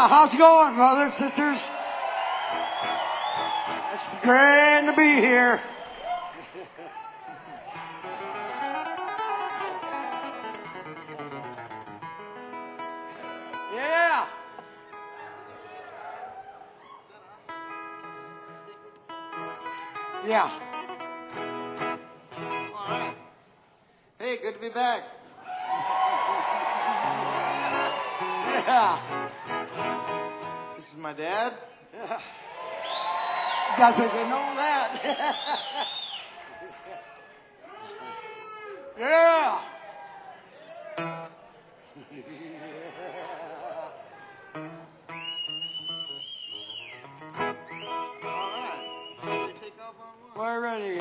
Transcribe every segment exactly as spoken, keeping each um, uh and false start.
Yeah, how's it going, brothers, sisters? It's great to be here. Yeah. Yeah. All right. Hey, good to be back. Yeah. This is my dad. Yeah. You guys think they know that? Yeah. All right. Shall we take off on one? We're ready.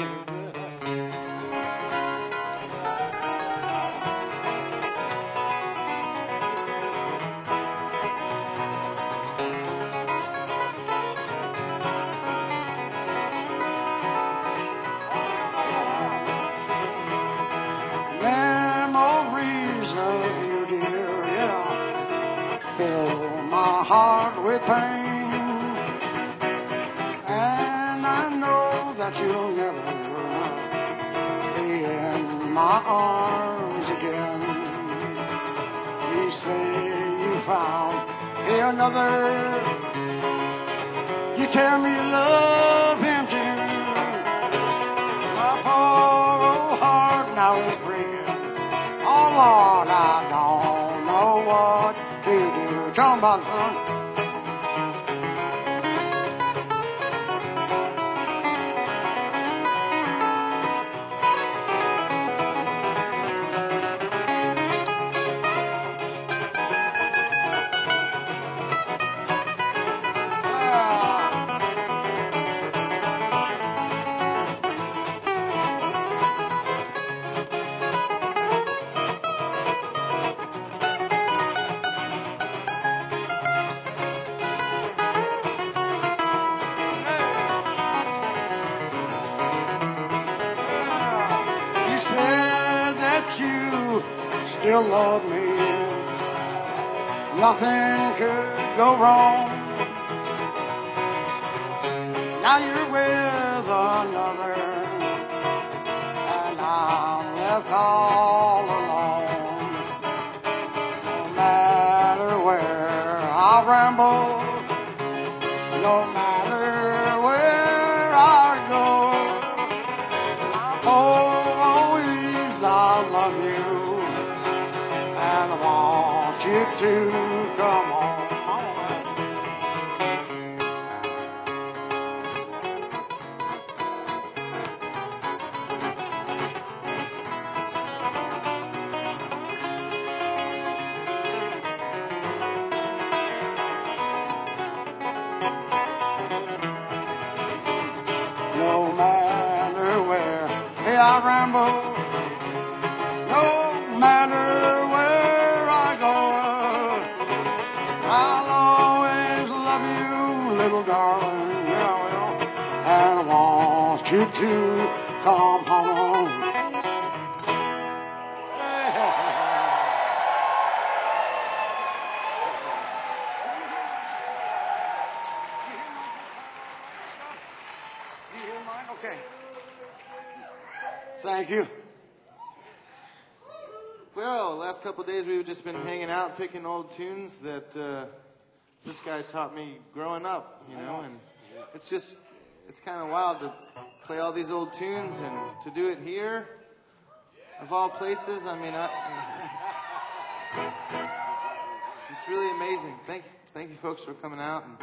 Memories of you, dear, yeah, fill my heart with pain, and I know that you'll never be in my arms again. You say you found another, you tell me you love him too. My poor old heart now is breaking. Oh Lord, I don't know what to do. Tell 'em about it, son. You said that you still love me. Nothing could go wrong. Now you're with another, and I'm left all alone. No matter where I ramble, no matter where I go, always I love you, and I want you to come home. No matter where hey, I ramble, no matter where I go, I'll always love you, little darling, yeah, I will, and I want you to come home. You hear mine? Okay. Thank you. Well, last couple of days we've just been hanging out, picking old tunes that uh, this guy taught me growing up, you know, and it's just, it's kind of wild to play all these old tunes and to do it here, of all places. I mean, I, it's really amazing. Thank, thank you folks for coming out. And,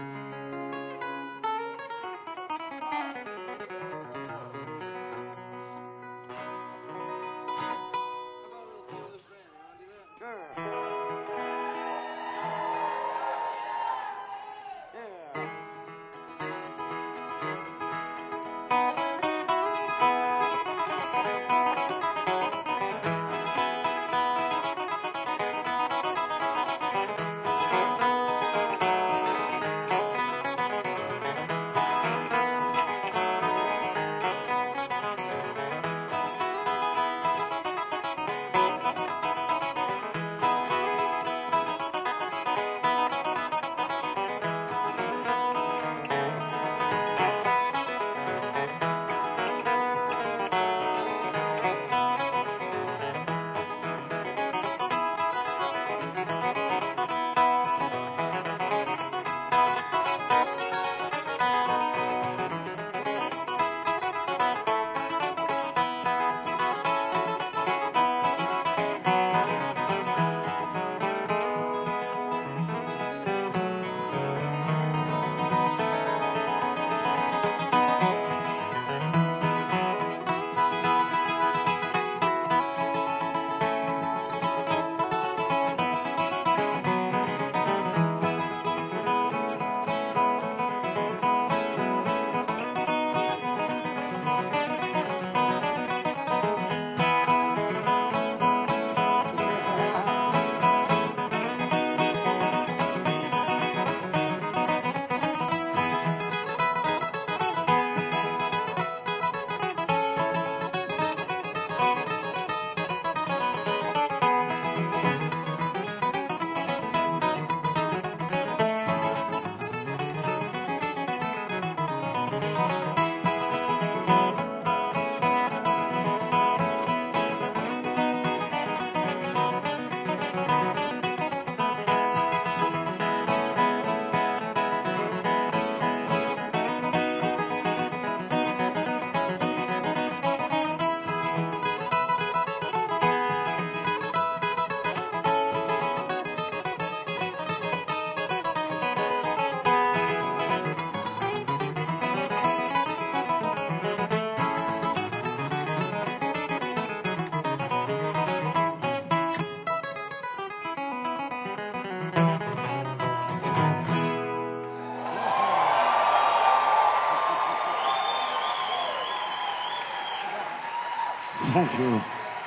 Thank you.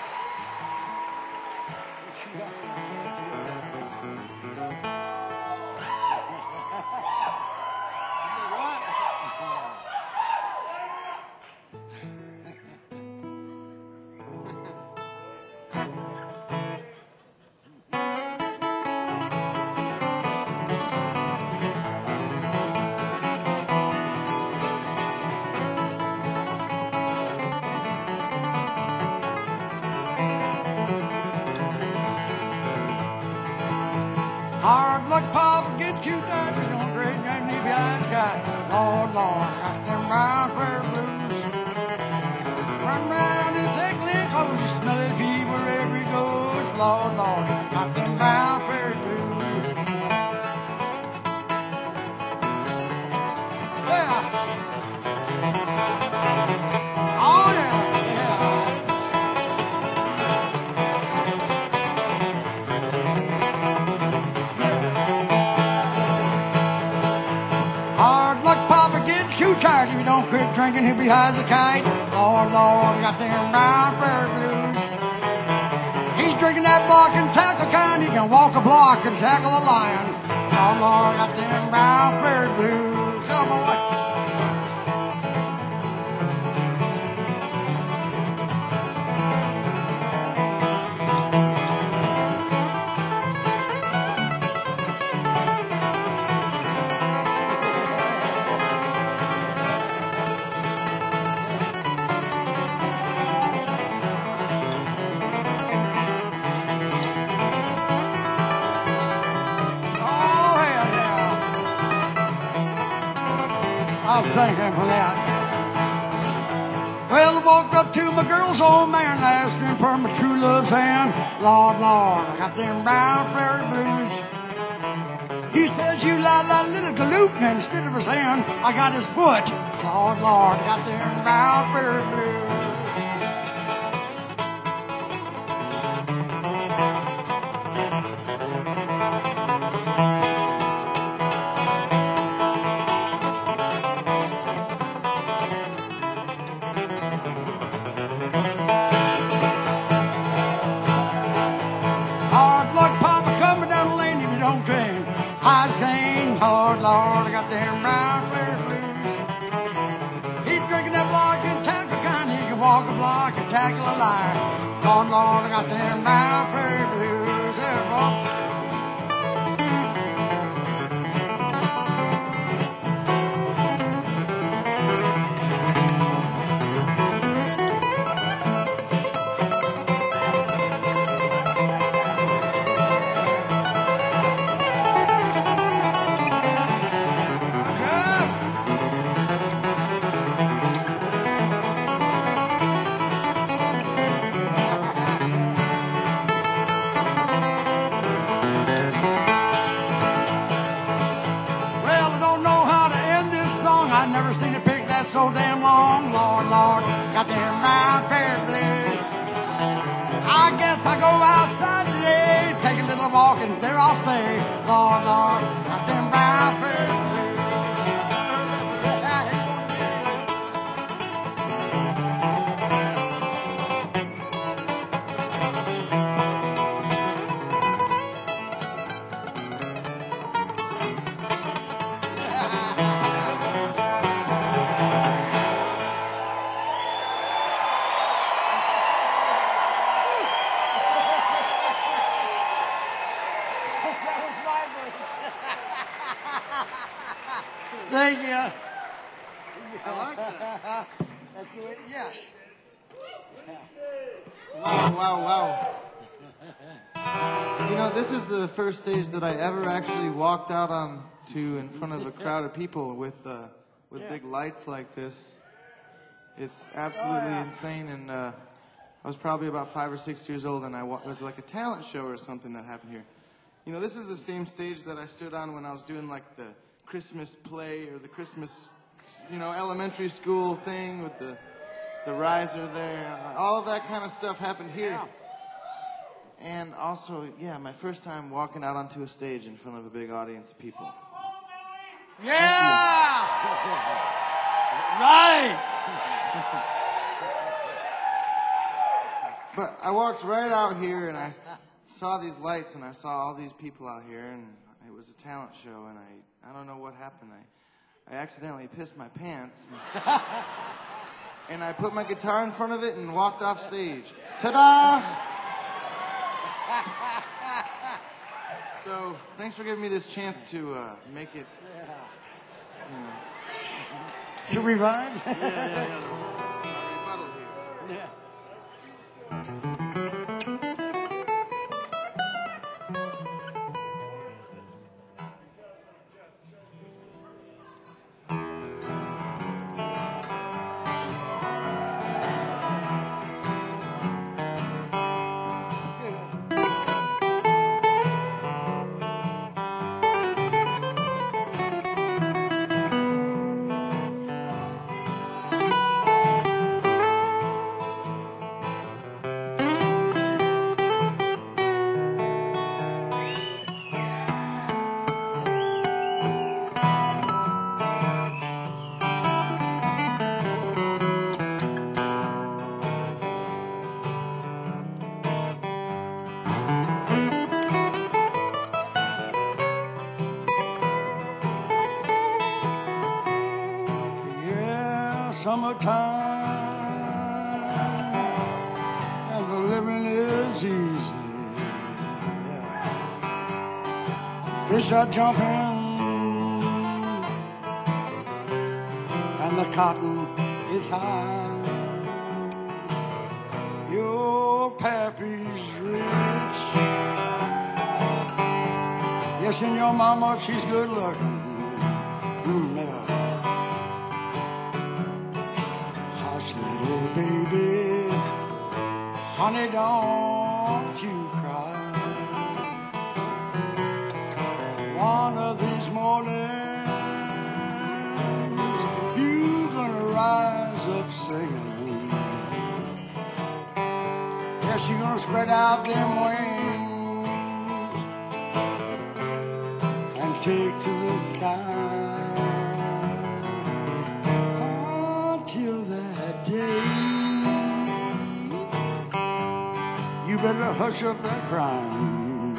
Hard luck, Papa, get you that. You don't great name, leave your eyes got. Lord, Lord, got them brown fur blues. Run round and take clean clothes. You smell his pee wherever he goes. Lord, Lord, got them brown fur blues. Yeah. Oh, yeah. Hard luck, Papa, get too tired. If you don't quit drinking, he'll be high as a kite. Lord, Lord, got them brown fur blues. He's drinking that block and tackle kind. He can walk a block and tackle a lion. Lord, Lord, got them brown fur blues. Oh, boy. I was thinking for that. Well, I walked up to my girl's old man, asking for my true love's hand. Lord, Lord, I got them brown fairy blues. He says, you lie like a little galoot, and instead of his hand, I got his foot. Lord, Lord, I got them brown fairy blues. Hard luck, Papa, coming down the lane if you don't train. I sing, Lord, Lord, I got them brown fur blues. He's drinking that block and tackle kind. He can walk a block and tackle a line. Lord, Lord, I got them brown fur blues. There, boy. Well, I don't know how to end this song. I never seen it pick that so damn long. Lord, Lord, got them brown fur blues. I guess I go outside today, take a little walk, and there I'll stay. Lord, Lord, got them brown fur blues. That was my voice. Thank you. I like that. That's the way, yes. Wow, wow, wow. You know, this is the first stage that I ever actually walked out on to in front of a crowd of people with uh, with Yeah. big lights like this. It's absolutely Oh, yeah. insane, and uh, I was probably about five or six years old, and I wa- it was like a talent show or something that happened here. You know, this is the same stage that I stood on when I was doing like the Christmas play or the Christmas, you know, elementary school thing with the the riser there. All of that kind of stuff happened here. Yeah. And also, yeah, my first time walking out onto a stage in front of a big audience of people. Yeah! Right! I walked right out here and I s- saw these lights and I saw all these people out here and it was a talent show and I, I don't know what happened. I, I accidentally pissed my pants and, and I put my guitar in front of it and walked off stage. Ta-da! So thanks for giving me this chance to uh, make it. You know. To revive? Yeah, yeah, yeah. Rebuttal here. Yeah. Summertime and the living is easy. Fish are jumping and the cotton is high. Your pappy's rich. Yes, and your mama, she's good looking. Mm, yeah. Little baby, honey, don't you cry. One of these mornings, you gonna rise up singing. Yes, you're gonna spread out them wings and take to the sky. You better hush up that crying,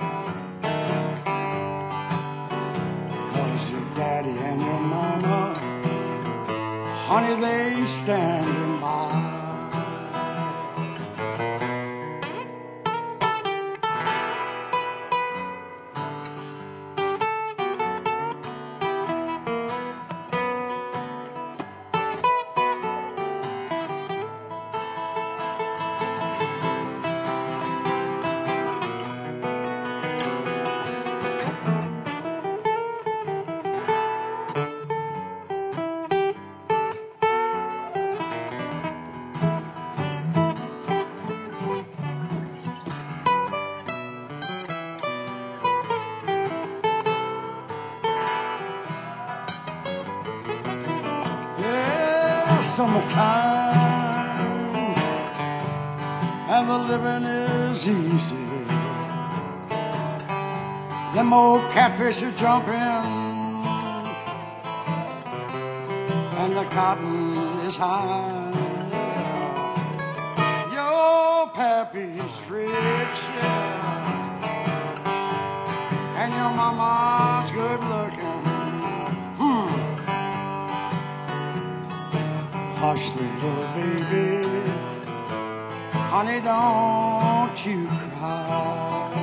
'cause your daddy and your mama, honey, they standing by. Summertime and the living is easy. Them old catfish are jumping and the cotton is high. Your pappy's rich, yeah, and your mama's good looking. Hush, little baby, honey, don't you cry.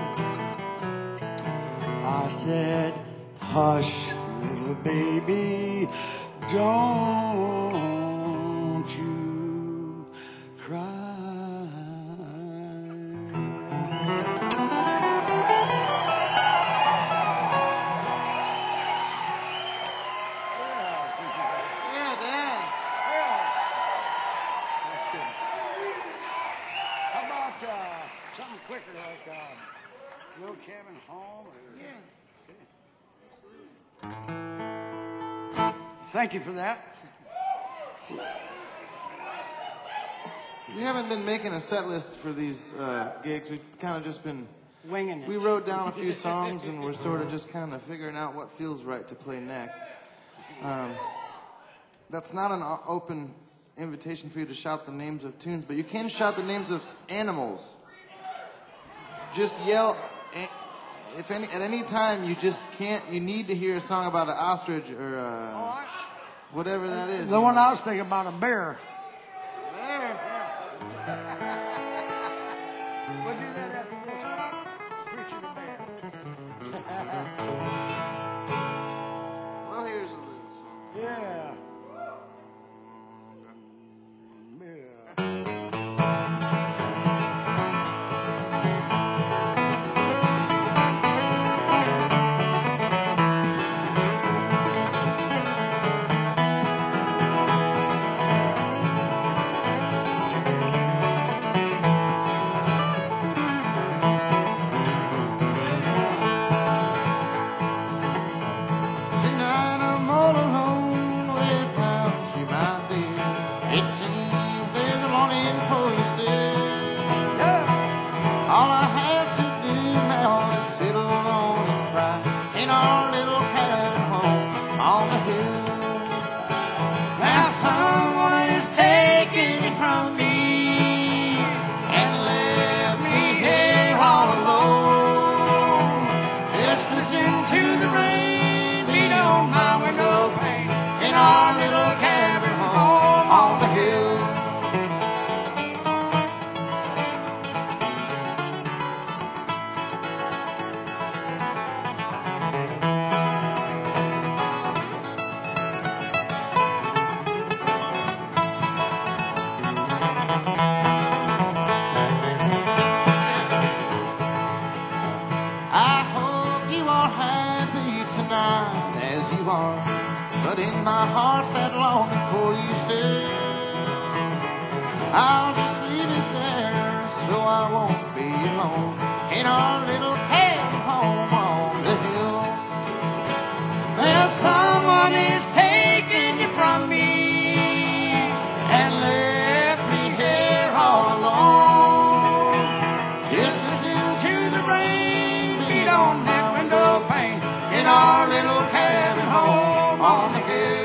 I said, hush, little baby, don't you cry. Something quicker like uh, Little Cabin Home? Or, yeah. Okay. Absolutely. Thank you for that. We haven't been making a set list for these uh, gigs. We've kind of just been winging it. We wrote down a few songs and we're sort of just kind of figuring out what feels right to play next. Um, that's not an open invitation for you to shout the names of tunes, but you can shout the names of s- animals. Just yell. a- If any at any time you just can't, you need to hear a song about an ostrich or uh, whatever that is. The one I was thinking about, a bear. Bear. We'll do that after this one. Preaching a bear. Well, here's a little song. Yeah. Tonight I'm all alone without you, my dear. It seems there's a longing for you still. All I have to do now is sit alone and cry in our little cabin home on the hill. Now someone is taking you from me and left me here all alone. Just listen to the rain beat on my window pane in our little cabin home on the hill. I hope you are happy tonight as you are, but in my heart's that longing for you still. I'll just leave it there so I won't be alone in our little cabin home on the hill. Well, someone is taking you from me and left me here all alone. Just listen to the rain beat on that window pane in our little cabin home on the hill.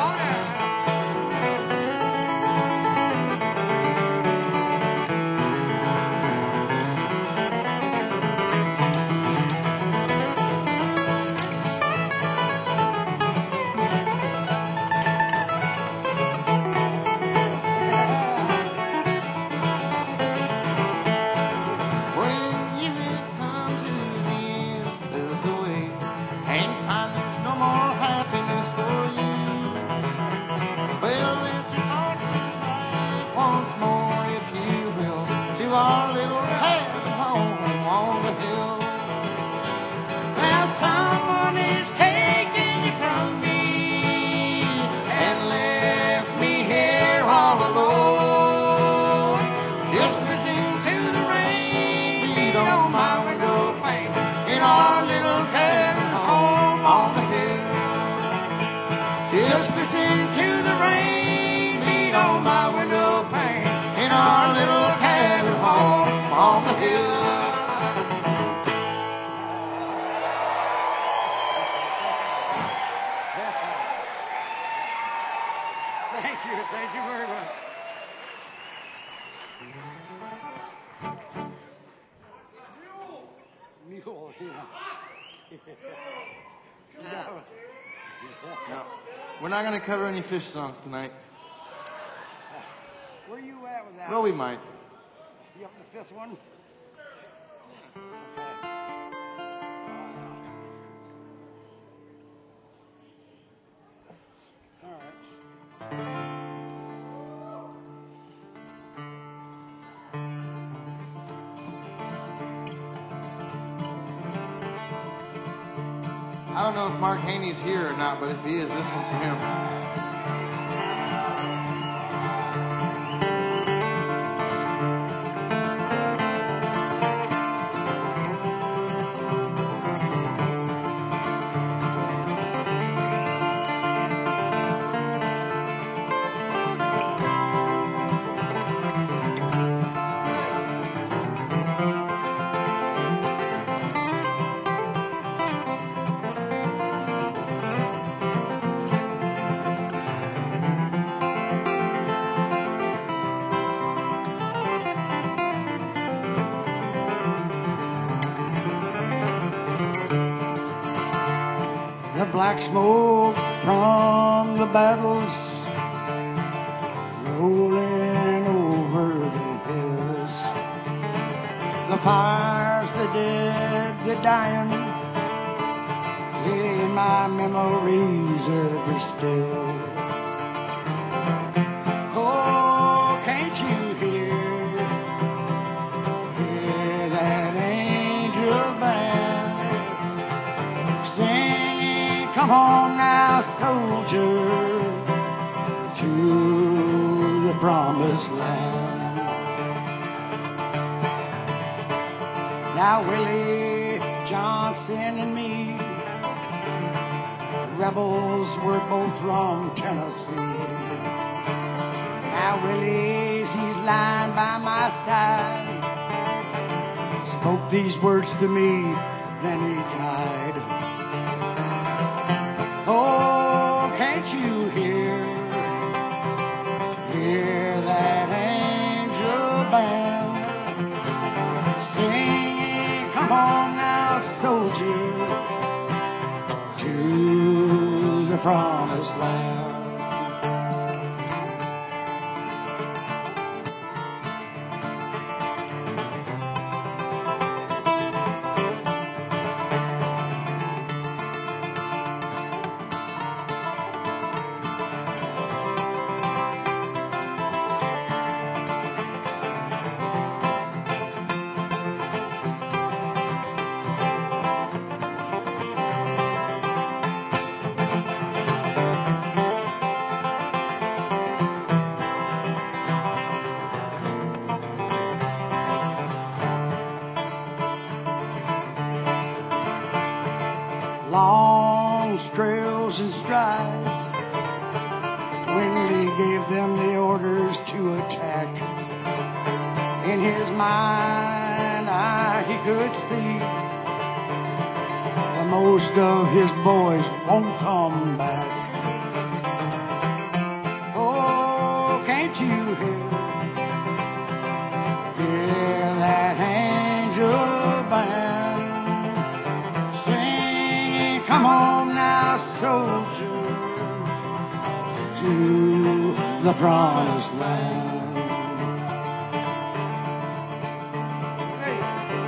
When you have come to the end of the way and find there's no more happiness for you, well, let your thoughts turn back once more, if you will, to our little cabin home on the hill. Now someone is taking you from me and left me here all alone. Just listen to the rain beat on my window pane in our little cabin home on the hill. Just listen to the rain beat on my window pane in our little cabin home on the hill. Thank you. Thank you very much. Mule, yeah. No. No, we're not going to cover any fish songs tonight. Where you at with that? Well, we might. You up the fifth one? Okay. All right. I don't know if Mark Haney's here or not, but if he is, this one's for him. black smoke from the battles rolling over the hills. The fires, the dead, the dying, in my memories ever still. Oh, can't you hear, hear that angel band singing, come on now, soldier, to the promised land. Now Willie Johnson and me, rebels were both from Tennessee. Now Willie's, he's lying by my side, spoke these words to me, then he died. Oh, can't you hear, hear that angel band singing, come on now, soldier, to the promised land. Long trails and strides when he gave them the orders to attack. In his mind, I, he could see that most of his boys won't come back. Oh, can't you hear, hear that angel band? Come on now, soldier, to the promised land. Hey.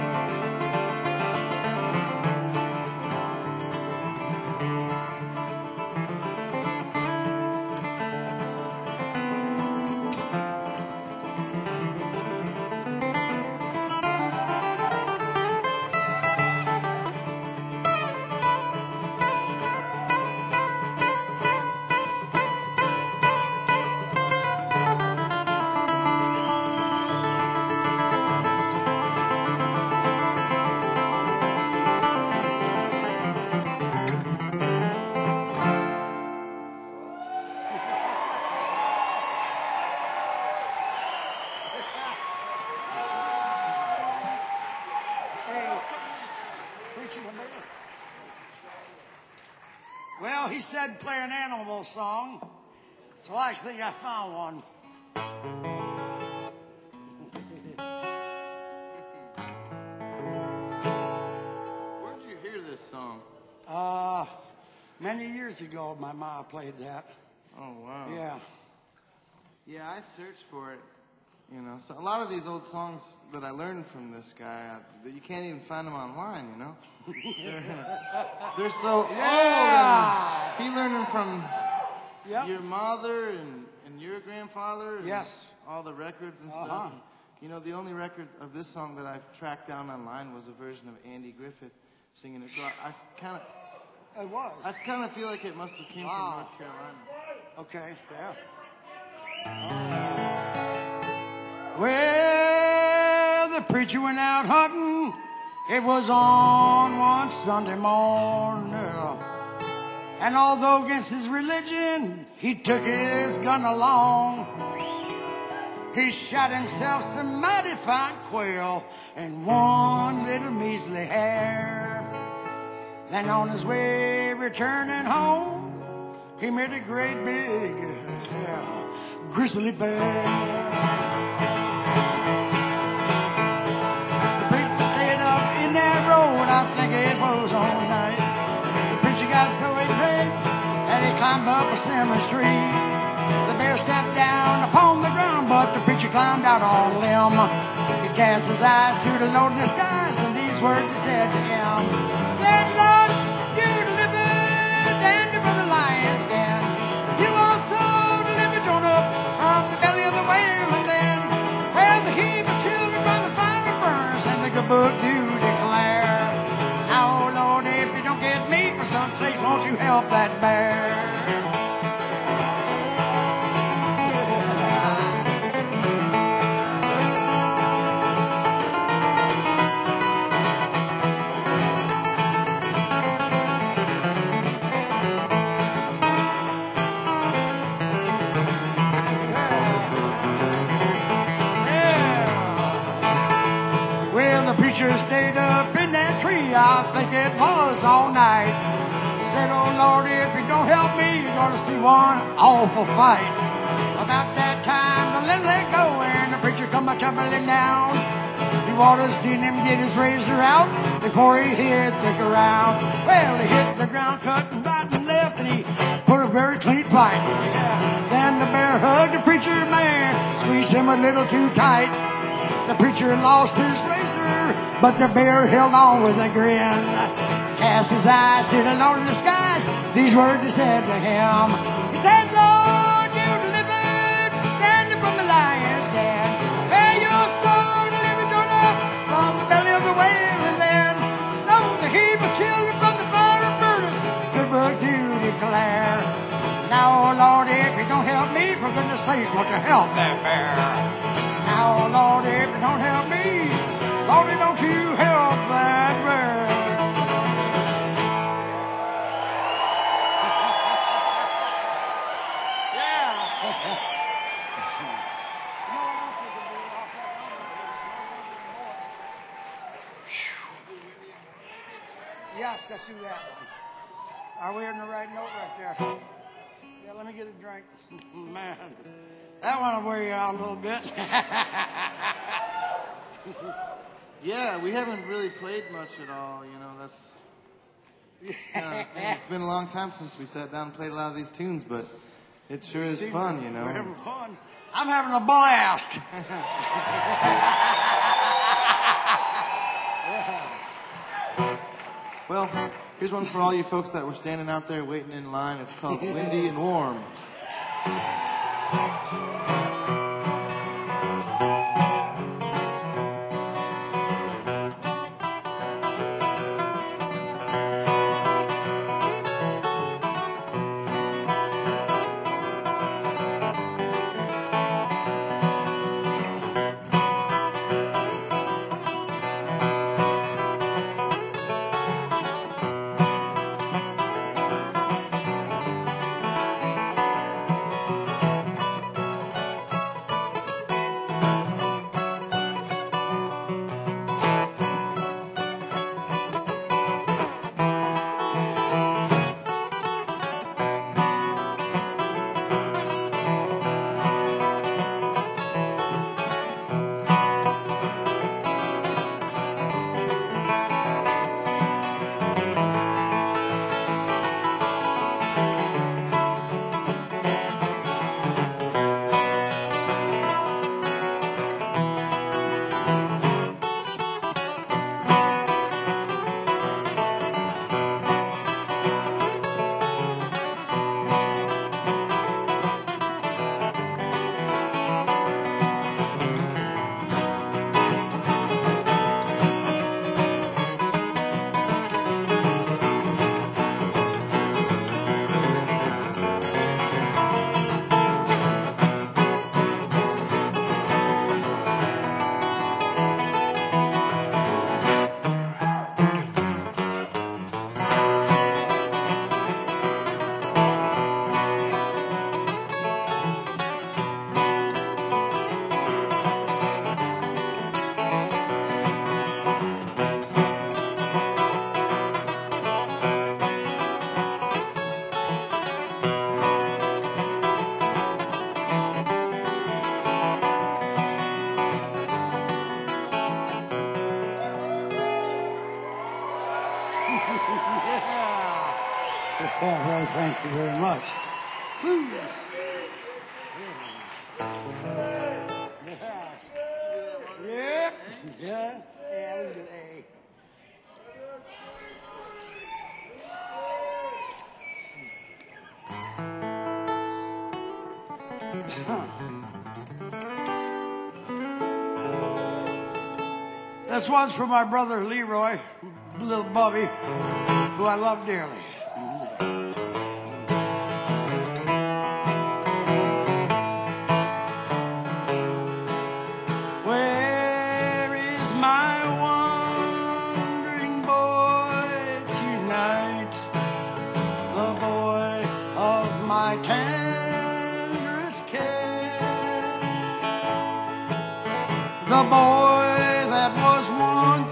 Well, he said play an animal song, so I think I found one. Where'd you hear this song? Uh, many years ago, my ma played that. Oh, wow. Yeah. Yeah, I searched for it. You know, so a lot of these old songs that I learned from this guy, uh, that you can't even find them online, you know? they're, they're so Yeah. old. And he learned them from Yep. your mother and, and your grandfather. And Yes. all the records and Uh-huh. stuff. You know, the only record of this song that I've tracked down online was a version of Andy Griffith singing it. So I, I kind of, It was. I kind of feel like it must have came Wow. from North Carolina. Okay, yeah. Well, the preacher went out hunting. It was on one Sunday morning. And although against his religion, he took his gun along. He shot himself some mighty fine quail and one little measly hare. Then on his way returning home, he met a great big uh, grizzly bear. The preacher said up in that road, I think it was all night. The preacher got so ignorant climbed up a slimmer tree. The bear stepped down upon the ground, but the preacher climbed out on a limb. He cast his eyes to the Lord in the skies, and these words he said to him. Said, Lord, you delivered Daniel from the lion's den. You also delivered Jonah from the belly of the whale, and then well, the heap of children from the fire burns, and the good book do declare. Now, Lord, if you don't get me for some sakes, won't you help that bear? Stayed up in that tree, I think it was all night. He said, oh Lord, if you don't help me, you're gonna see one awful fight. About that time, the little let go, and the preacher come a tumbling down. He wanted to see him get his razor out before he hit the ground. Well, he hit the ground, cutting right and left, and he put a very clean fight. Yeah. Then the bear hugged the preacher man, squeezed him a little too tight. The preacher lost his razor, but the bear held on with a grin. Cast his eyes to the Lord in the skies, these words he said to him. He said, Lord, you delivered Daniel from the lion's den. Well, your soul delivered Jonah from the belly of the whale, and then lo, the heap of children from the fire of furnace, good book do declare. Now, Lord, if you don't help me, for goodness sakes, won't you help that bear? Now, Lord, if you don't help me, Lord, don't you help that bear. Yeah. Yes, let's do that one. Are we in the right note right there? Yeah, let me get a drink. Man. That one will wear you out a little bit. Yeah, we haven't really played much at all, you know, that's... Uh, it's been a long time since we sat down and played a lot of these tunes, but it sure is fun, you know. We're having fun. I'm having a blast. Well, here's one for all you folks that were standing out there waiting in line. It's called Windy and Warm. Woo. Yeah. Yeah. Yeah. Yeah, we get A. This one's for my brother Leroy, little Bubby, who I love dearly. Where is my wandering boy tonight? The boy of my tenderest care. The boy that was once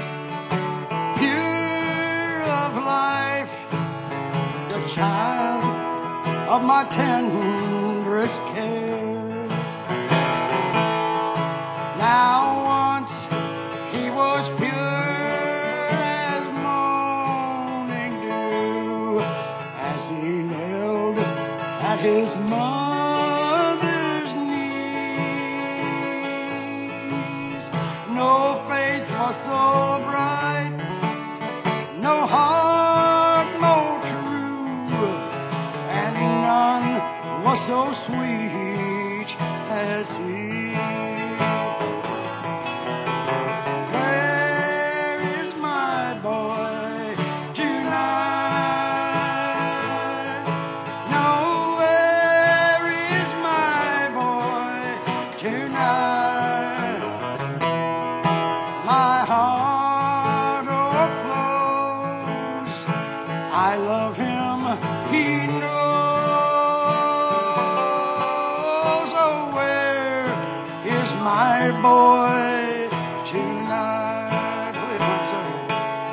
pure of life, the child of my tenderest care. Now once he was pure as morning dew, as he knelt at his mother's knees. No faith was so bright, no heart more true, and none was so sweet as he. Where is my boy tonight? No, where is my boy tonight? My heart overflows. I love him, he knows. Oh, where is my boy tonight? Wait a second.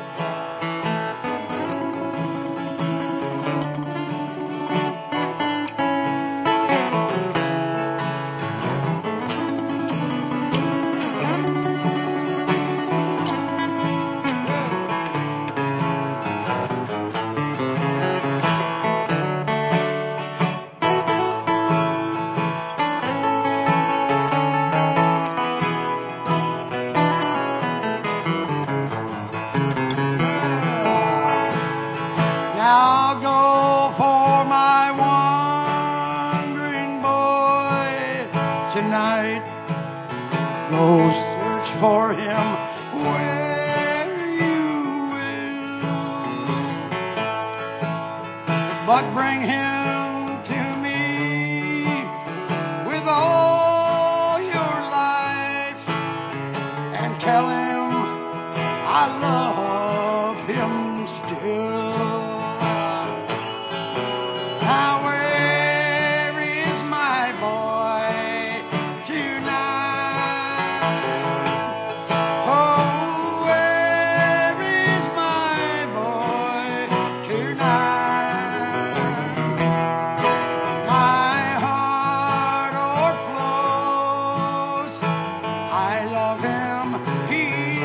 Now I'll go for my wandering boy tonight. Go search for him where you will, but bring him to me with all your life and tell him I love him still. Now where is my boy tonight? Oh, where is my boy tonight? My heart overflows. I love him, he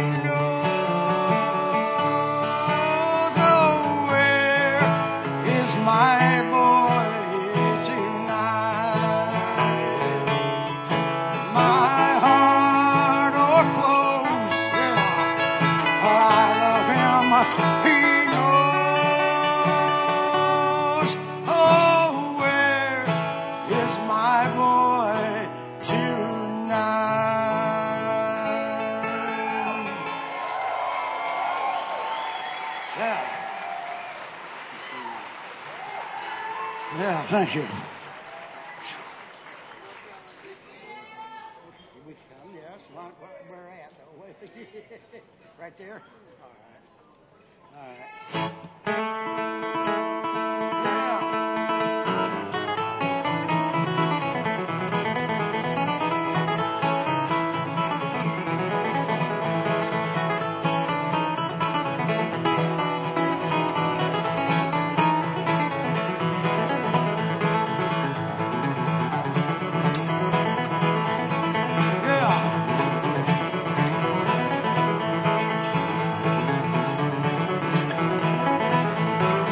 knows. Oh, where is my boy tonight? My heart overflows. Yeah. I love him, he knows. Oh, where is my boy tonight? Yeah. Yeah, thank you. We come, yes. Where, where at? though? Right there? All right. All right. Yeah.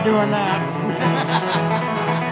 doing that.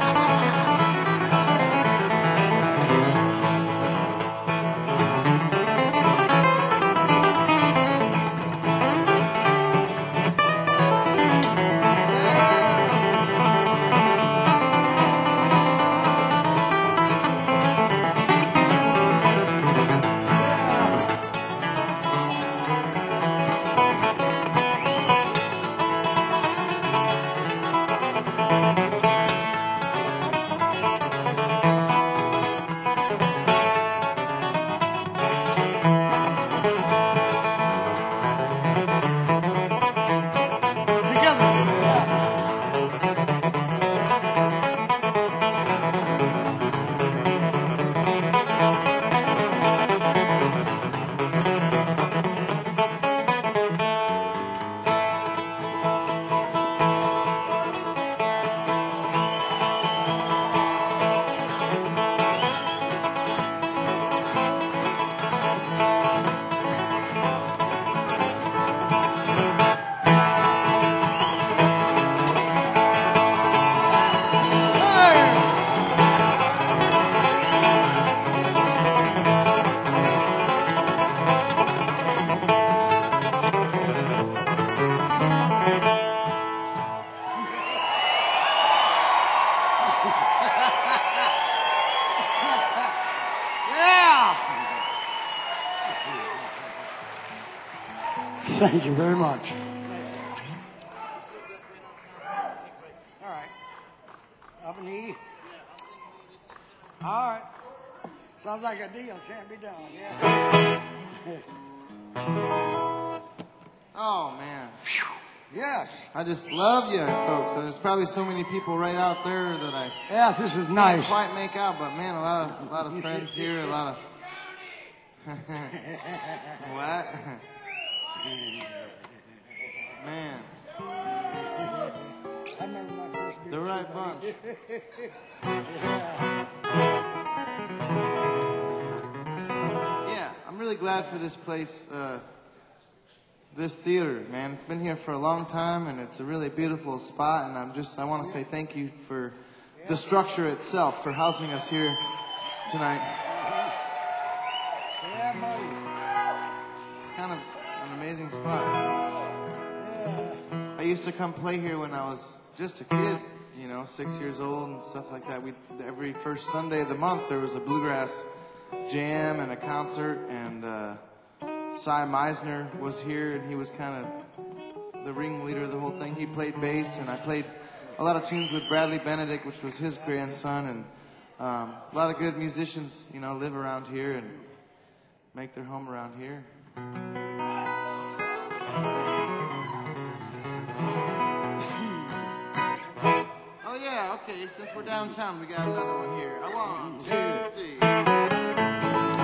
Thank you very much. All right. Up and E. All right. Sounds like a deal. Can't be done. Yeah. Oh, man. Yes. I just love you folks. There's probably so many people right out there that I Yes, this is can't nice. quite make out, but man, a lot of, a lot of friends here, a lot of... What? Man. I remember my first beer. The right bunch. Yeah, I'm really glad for this place, uh, this theater, man. It's been here for a long time, and it's a really beautiful spot, and I'm just, I want to say thank you for the structure itself, for housing us here tonight. Yeah, buddy. It's kind of an amazing spot. Yeah. I used to come play here when I was just a kid, you know, six years old and stuff like that. We every first Sunday of the month there was a bluegrass jam and a concert, and uh, Cy Meisner was here, and he was kind of the ringleader of the whole thing. He played bass, and I played a lot of tunes with Bradley Benedict, which was his grandson, and um, a lot of good musicians, you know, live around here and make their home around here. Oh yeah, okay, since we're downtown, we got another one here. I want two, three.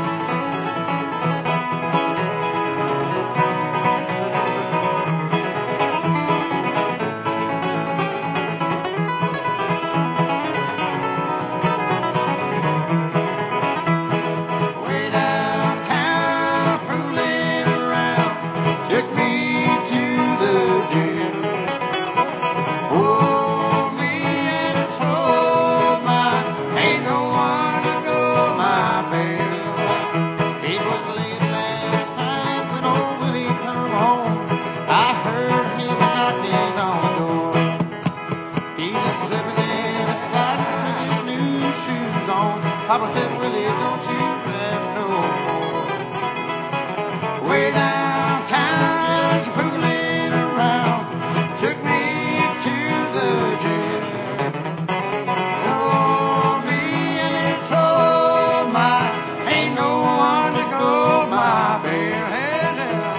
Way downtown, fooling around, took me to the gym. Oh, me and it's full mine, ain't no one to go my bail. It was late last night when old Willie come home. I heard him knocking on the door. He's a slipping and a sliding with his new shoes on. Papa said, Willie, don't you grab no more. Way downtown, just fooling around, took me to the gym. So me and it's all mine, ain't no one to go my bail. Hey, now.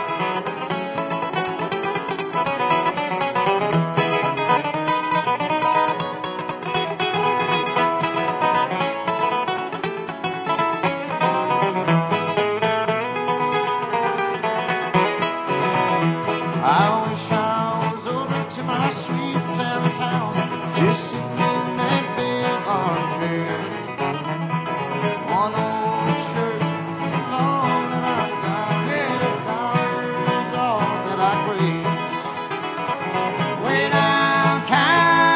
I wish I was over to my sweet Sam's house, just sitting in that big armchair. One old shirt is all that I got, yeah, a dollar is all that I crave. Way downtown,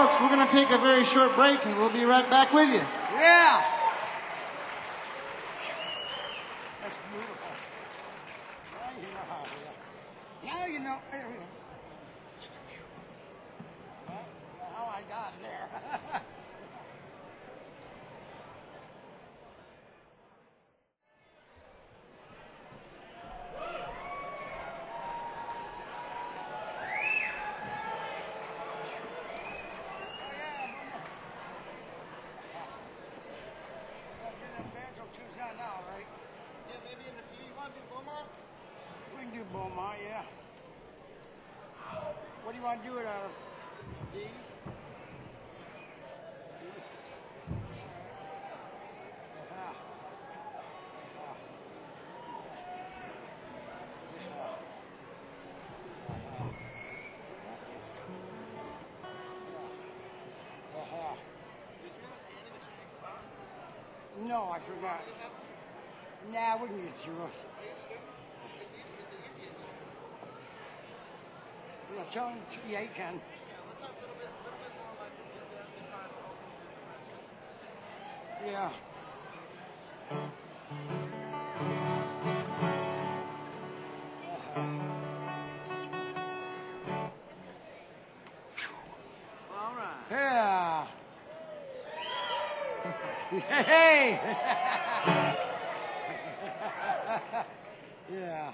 folks, we're going to take a very short break, and we'll be right back with you. Yeah. That's beautiful. Now you know how to do it. Now you know. There we go. Well, how I got there. Now, right? Yeah, maybe in a few. You want to do Beaumont? We can do Beaumont, yeah. What do you want to do it out of? D? Uh-huh. Uh-huh. Uh-huh. Uh-huh. Did you guys hand it to your guitar? No, I forgot. Nah, we can get through it. Are you sure? It's easy. It's an easy edition. Yeah, tell him. Yeah, you can. Yeah, let's have a little bit, little bit more like the guitar. Yeah. All right. Yeah. Hey. Yeah.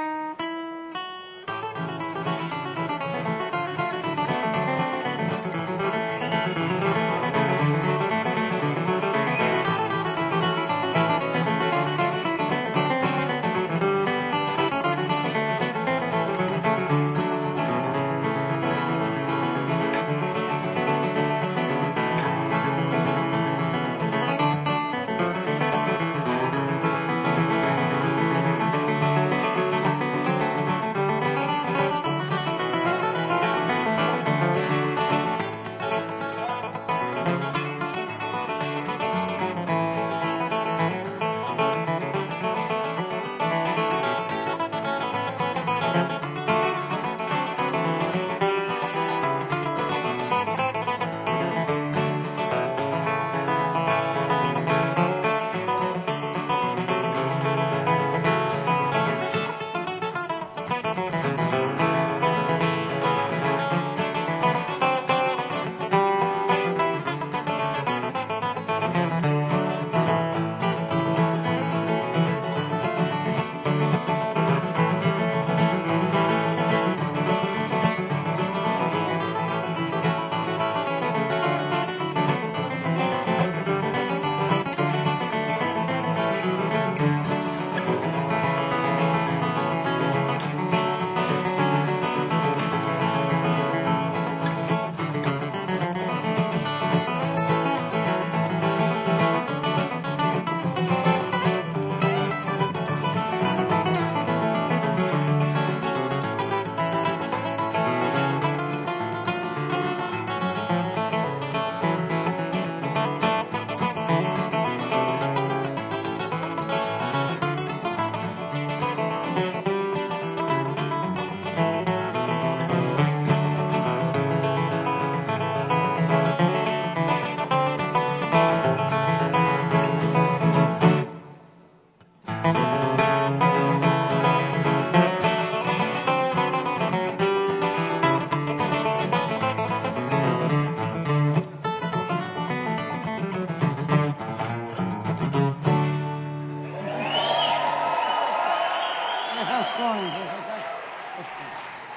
That's funny. That's funny.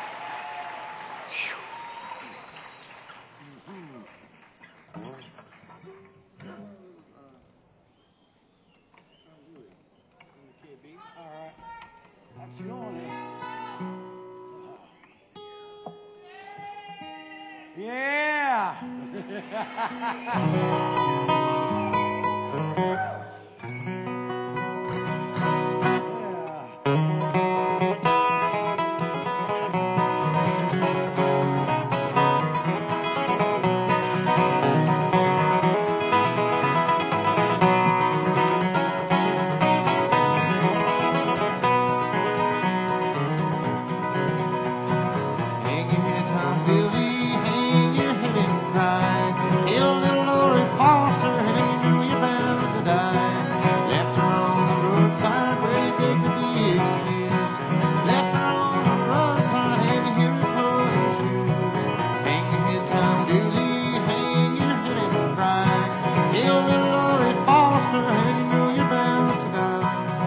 All right. That's going. Yeah. Hang your head, Tom Billy, hang your head and cry. roadside where he begged to be excused. Left her on the roadside and you hear her close her shoes. Hang your head, Tom Dooley, hang your head and cry. Hail little Laurie Foster, and you know you're bound to die.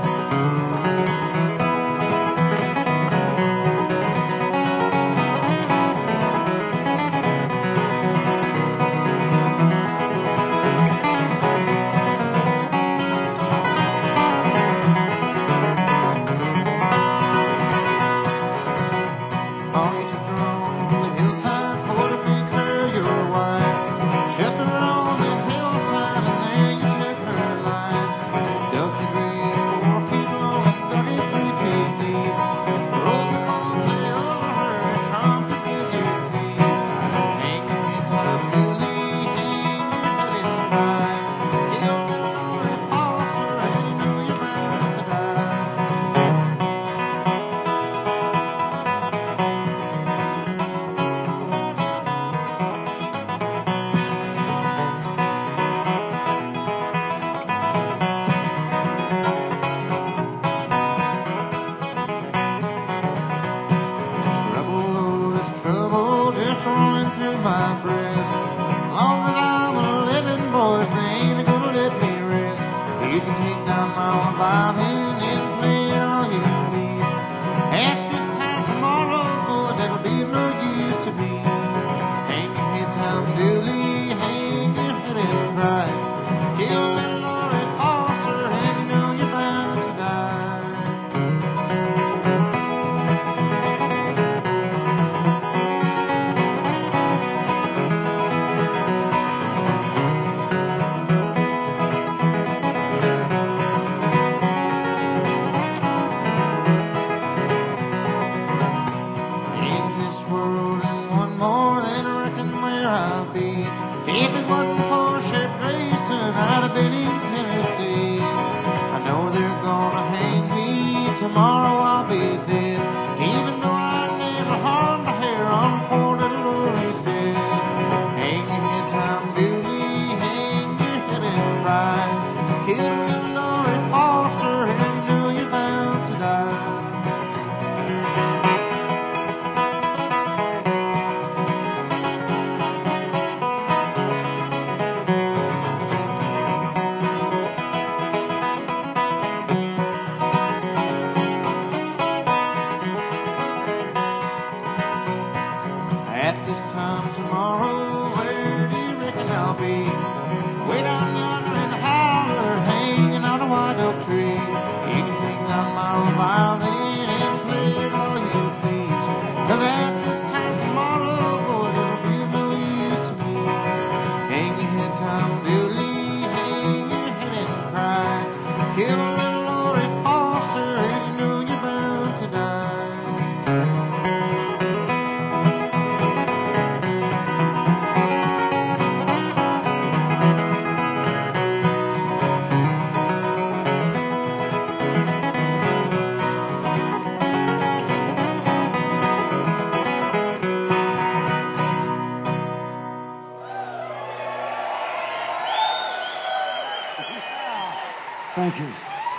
Thank you.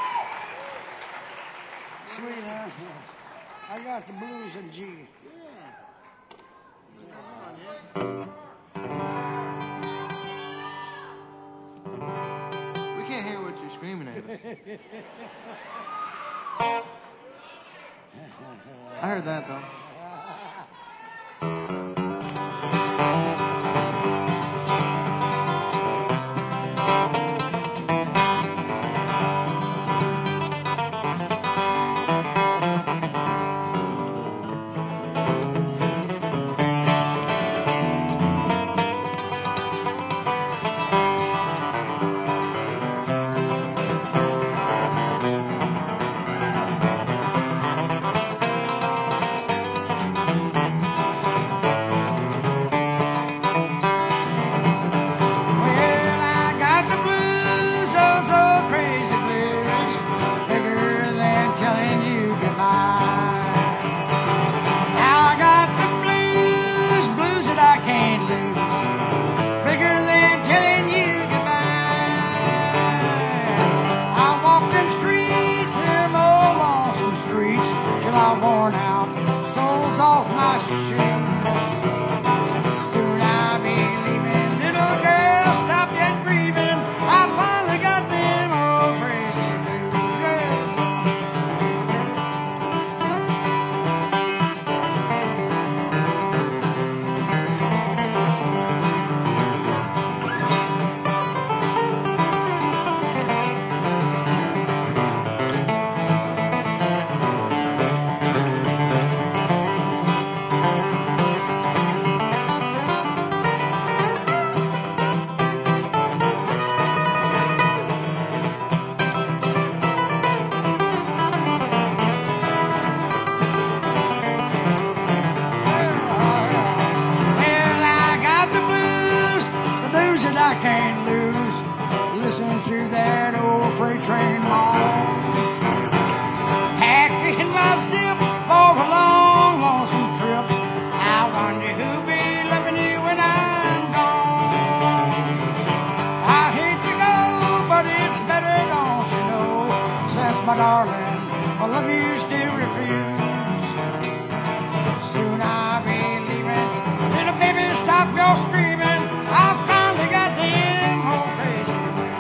Sweet, huh? I got the blues in G. We can't hear what you're screaming at us. I heard that though. says my darling, I love you still refuse. Soon I'll be leaving. Little baby, stop your screaming. I finally got the end more crazy.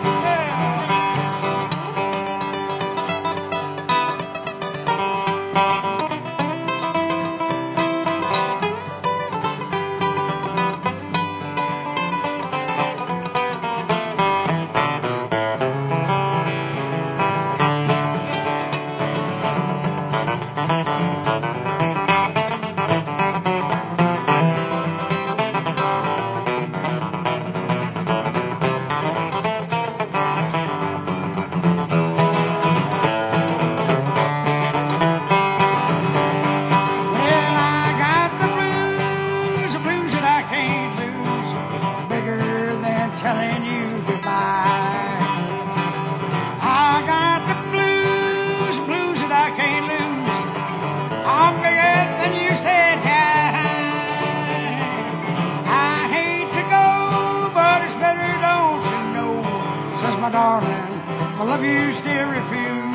My darling, I love you still refuse.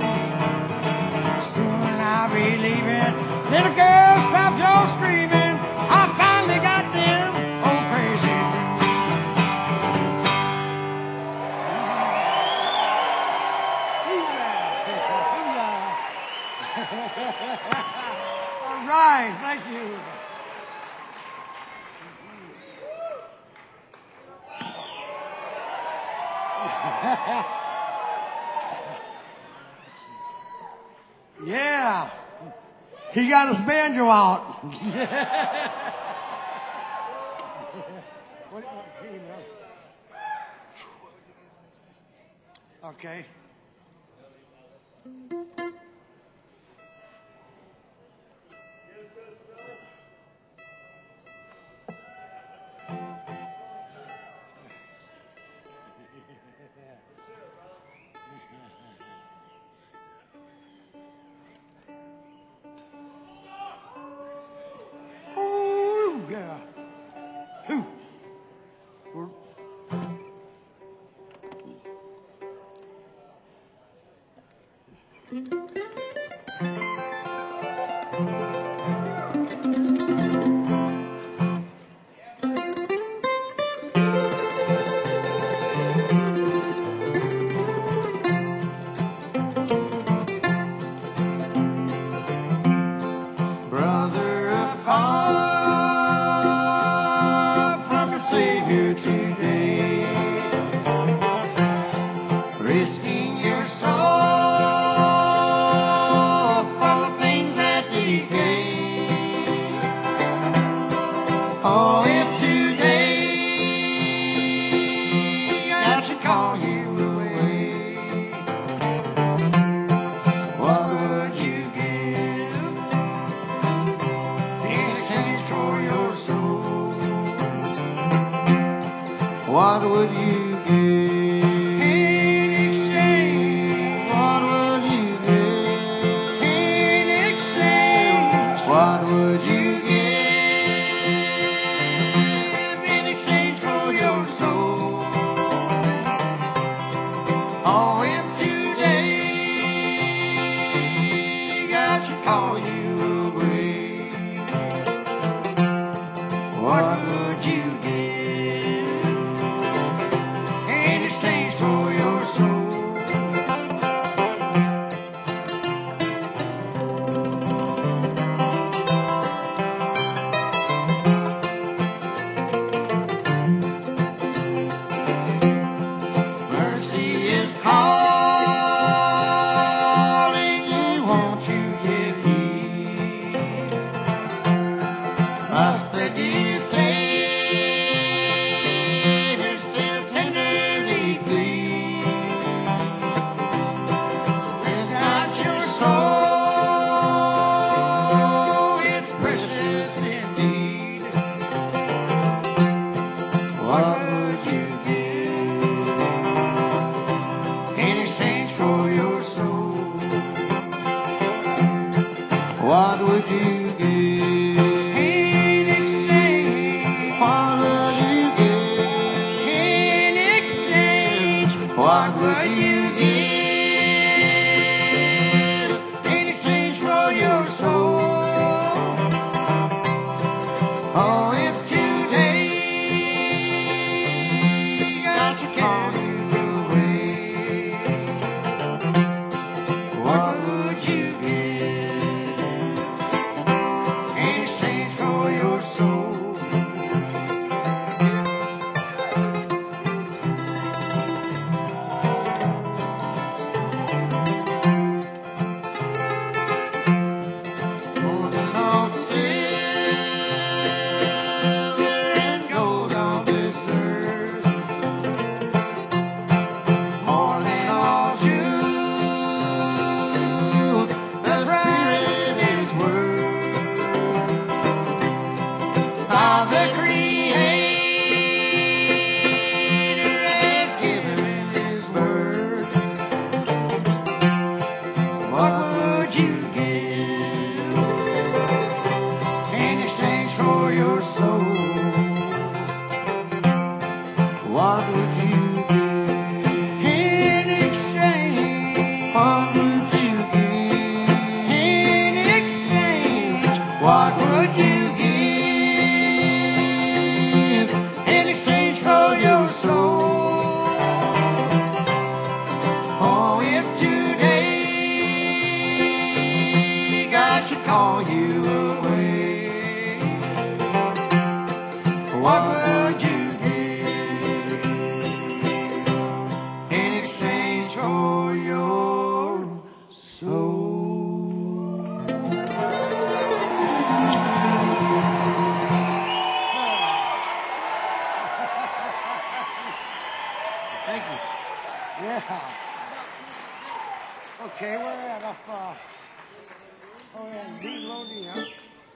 Soon I'll be leaving. Little girl, stop your screaming. I finally got them oh crazy. All right, thank you. Yeah, he got his banjo out. Okay. Yeah. Who? Brother afar from the Savior today, risking your soul for the things that decay. Oh, if today I should call you away, what would you give in exchange for your soul? What would you give? What would you give in exchange for your soul? Oh, if today God should call you away, what would you give in exchange for your soul? Must the dear Savior still tenderly plead? Is not your soul, it's precious indeed. What would you give in exchange for your soul? What would you give? What would you give should call you away, what would you give in exchange for your soul? Thank you. Yeah. Okay, we're at up. Uh, oh yeah, D Lodi, huh?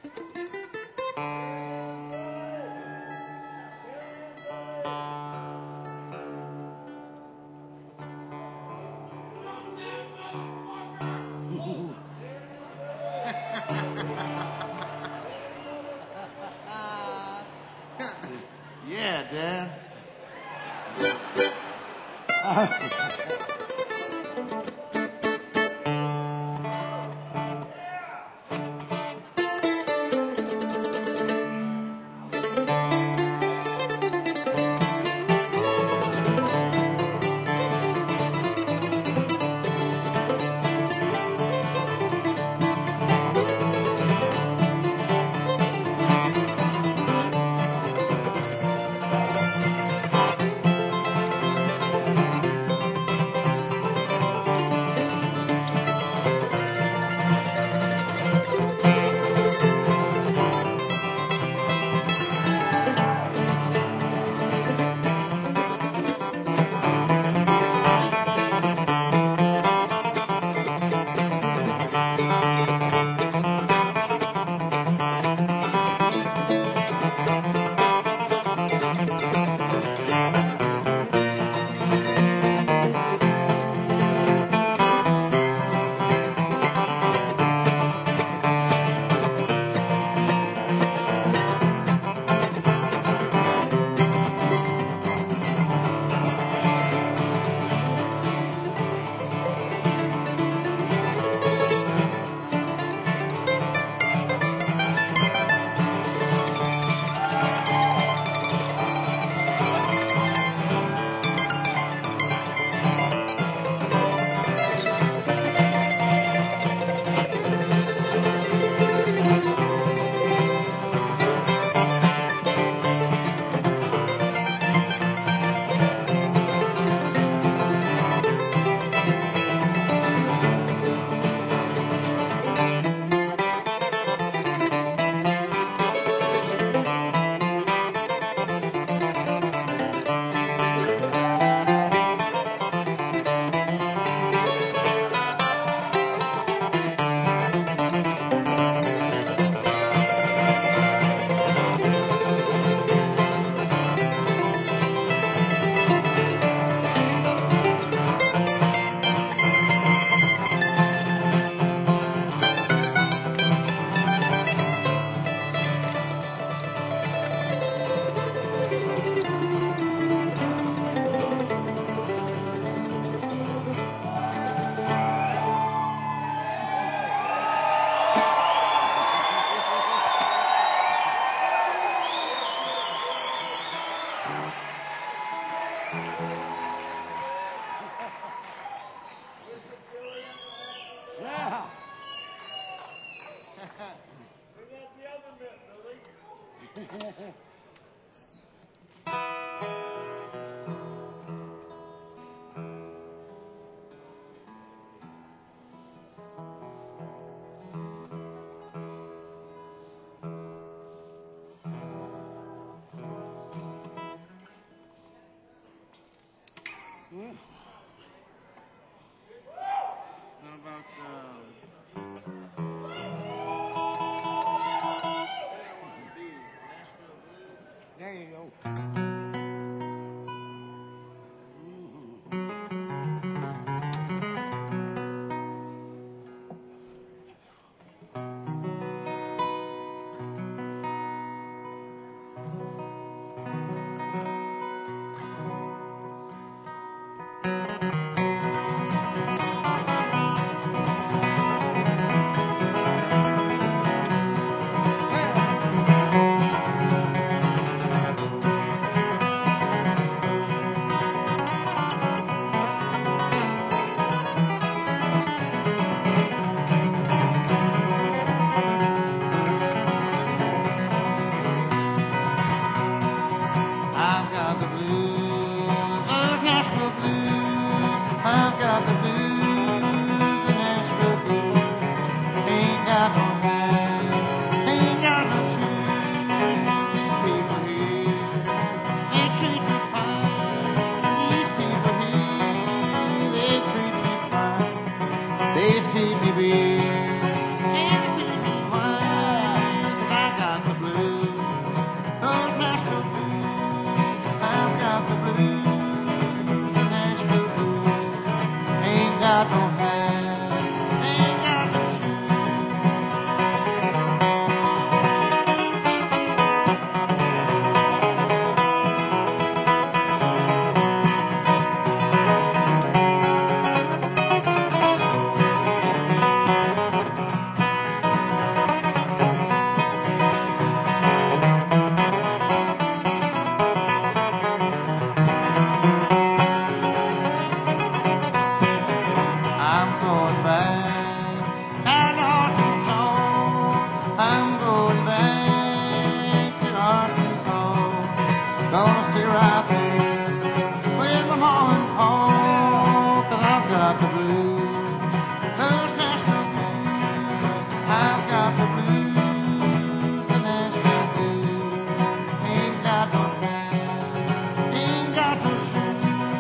Yeah, Dad. Yeah. How about, um, There you go. feed me beer. Can you feed me wine? 'Cause I got the blues, those Nashville blues. I've got the blues, the Nashville blues. Ain't got no hat, ain't got no shoes. I'm going back down to Arkansas. I'm going back to Arkansas. Gonna stay right there with my mom and pa. 'Cause I've got the blues, those Nashville blues. I've got the blues, the Nashville blues. Ain't got no hat, ain't got no shoes.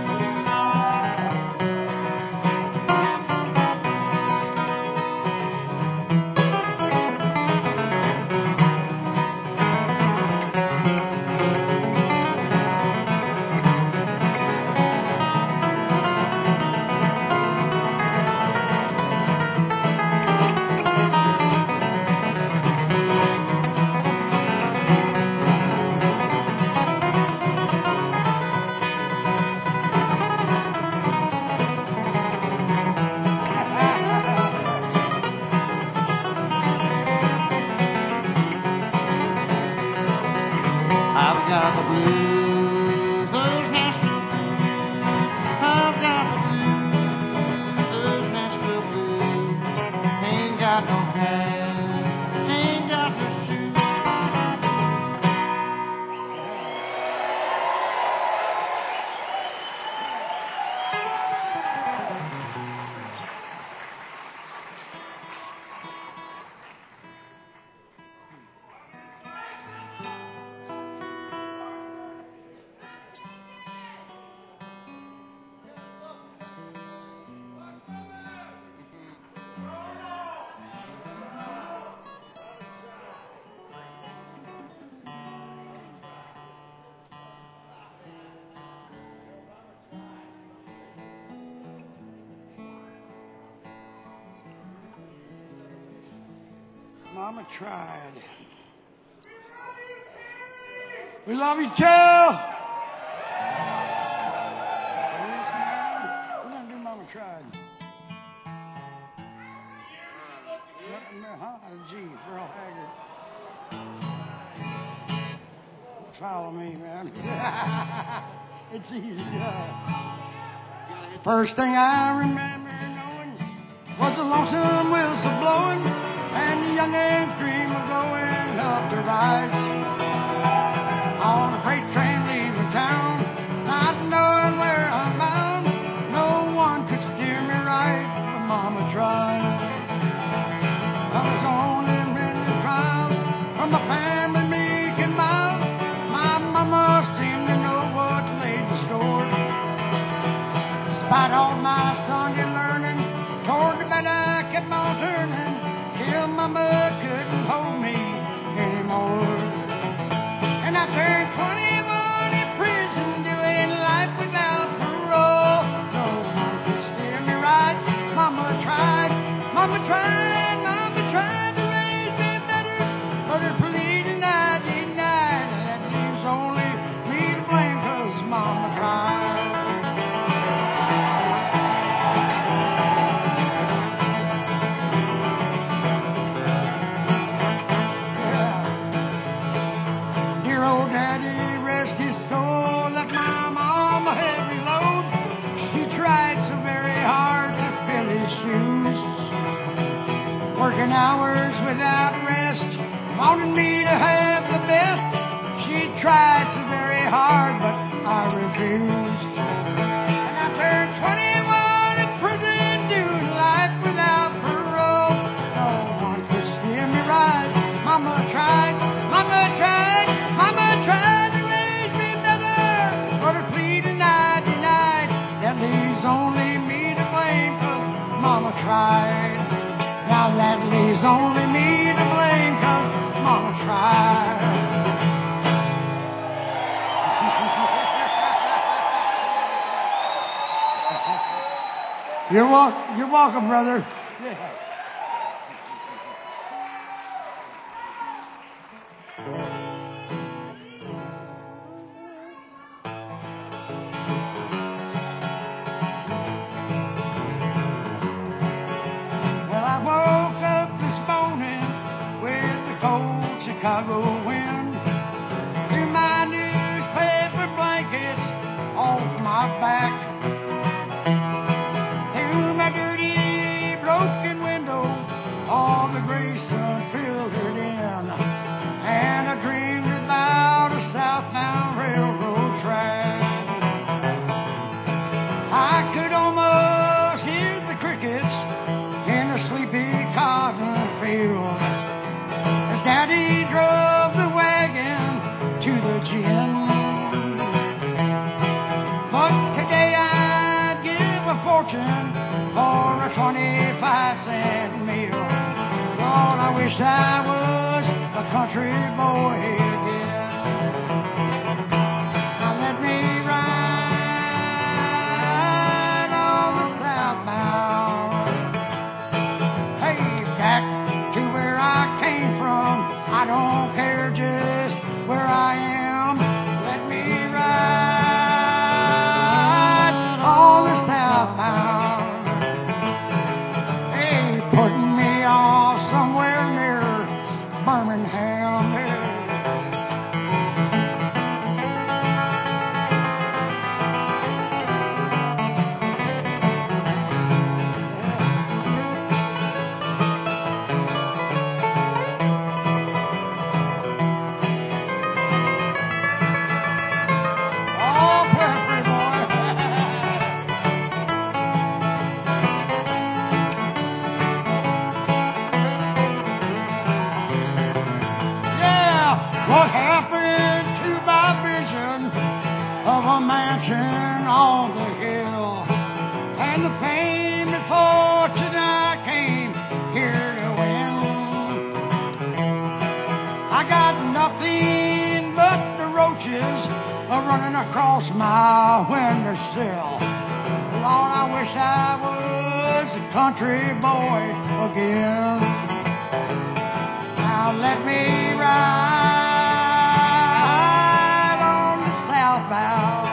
I've got the blues, those Nashville blues. I've got the blues, those Nashville blues. Ain't got no hat, ain't got no shoes. Mama tried. We love you, too. We're gonna do Mama tried. Huh? G. Merle Haggard. Follow me, man. It's easy. First thing I remember knowing was the lonesome whistle blowing and the young age dream of going up to rise on a freight train leaving town, not knowing where I'm bound. No one could steer me right, but Mama tried. I was only really proud of my family meek and mild. My mama seemed to know what laid in store. Despite all my Sunday learning, toward the bed I kept on turning till Mama couldn't hold me anymore. And I turned twenty-one in prison, doing life without parole. No one could steer me right. Mama tried, Mama tried, Mama tried to raise me better, but her pleading I denied. And that leaves only me to blame, 'cause Mama tried. Dear old Daddy, rest his soul, let my mama heavy load. She tried so very hard to fill his shoes, working hours without rest, wanted me to have the best. She tried so very hard, but I refused. And I turned twenty-one in prison, doing life without parole. No one could steer me right. Mama tried, Mama tried, Mama tried to raise me better, but her pleading I denied. That leaves only me to blame, 'cause Mama tried. right. Now that leaves only me to blame, 'cause Mama tried. You're, wel you're welcome, brother. Yeah. Well, I woke up this morning with the cold Chicago wind through my newspaper blankets off my back. Broken window, all the gray sun filtered in, and I dreamed about a southbound railroad track. I could almost hear the crickets in the sleepy cotton field as Daddy drove the wagon to the gym. But today I'd give a fortune for a twenty-five cent meal. Lord, I wish I was a country boy again. Now let me ride on the southbound. Hey, back to where I came from. I don't care just where I am. Let me ride on the southbound. Putting me off somewhere near Birmingham. Oh, pretty boy. What happened to my vision of a mansion on the hill and the fame and fortune I came here to win? I got nothing but the roaches running across my windowsill. Lord, I wish I was a country boy again. Now let me ride on the southbound,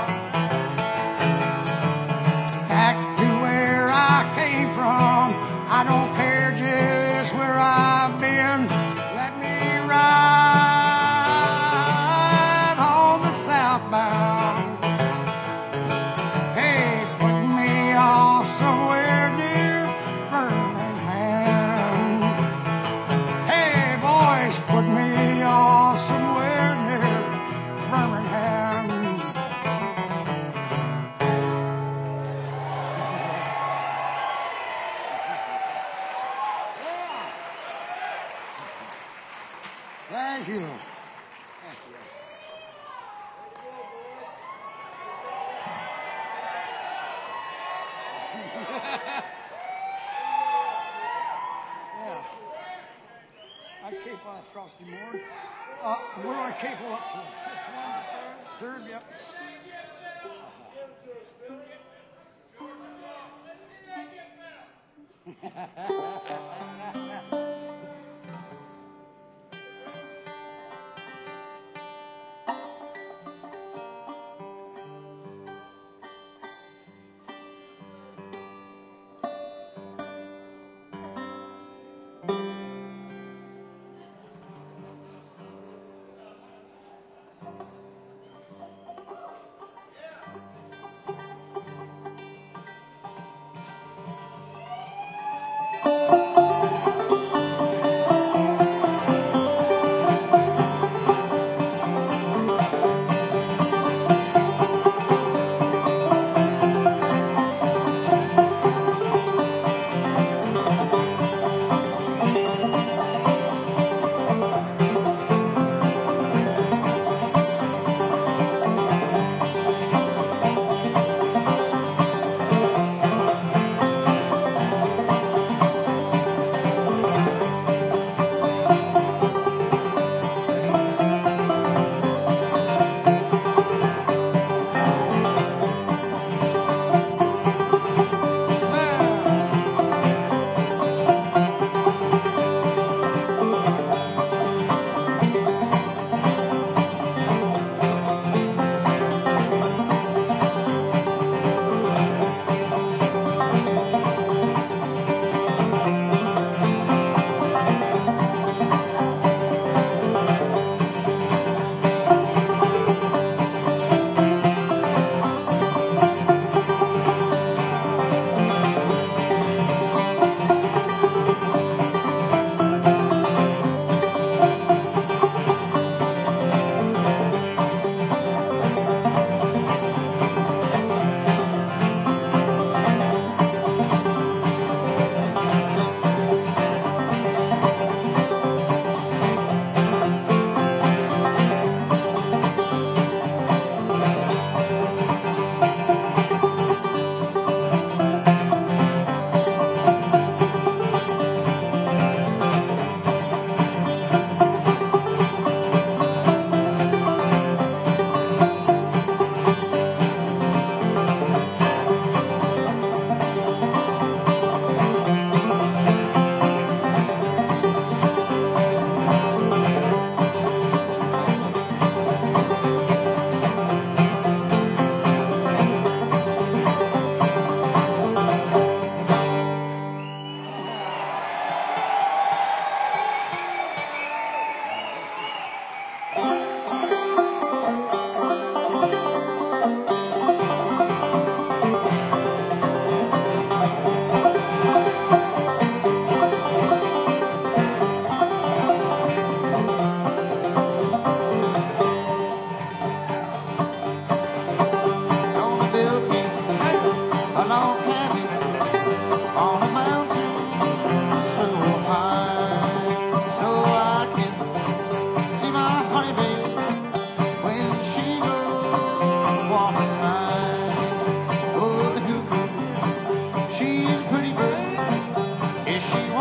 back to where I came from. I don't care just where I've been. Let me ride on the southbound. Hey, put me off somewhere near Birmingham. Hey, boys, put me off somewhere near Birmingham. Thank you. Thank you. Yeah. I cape on Frosty Moore. Uh, where do I cape up to? Third, yep.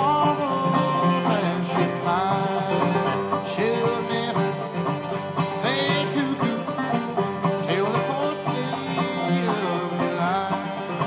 warbles as she flies. She'll never say cuckoo till the fourth day of July.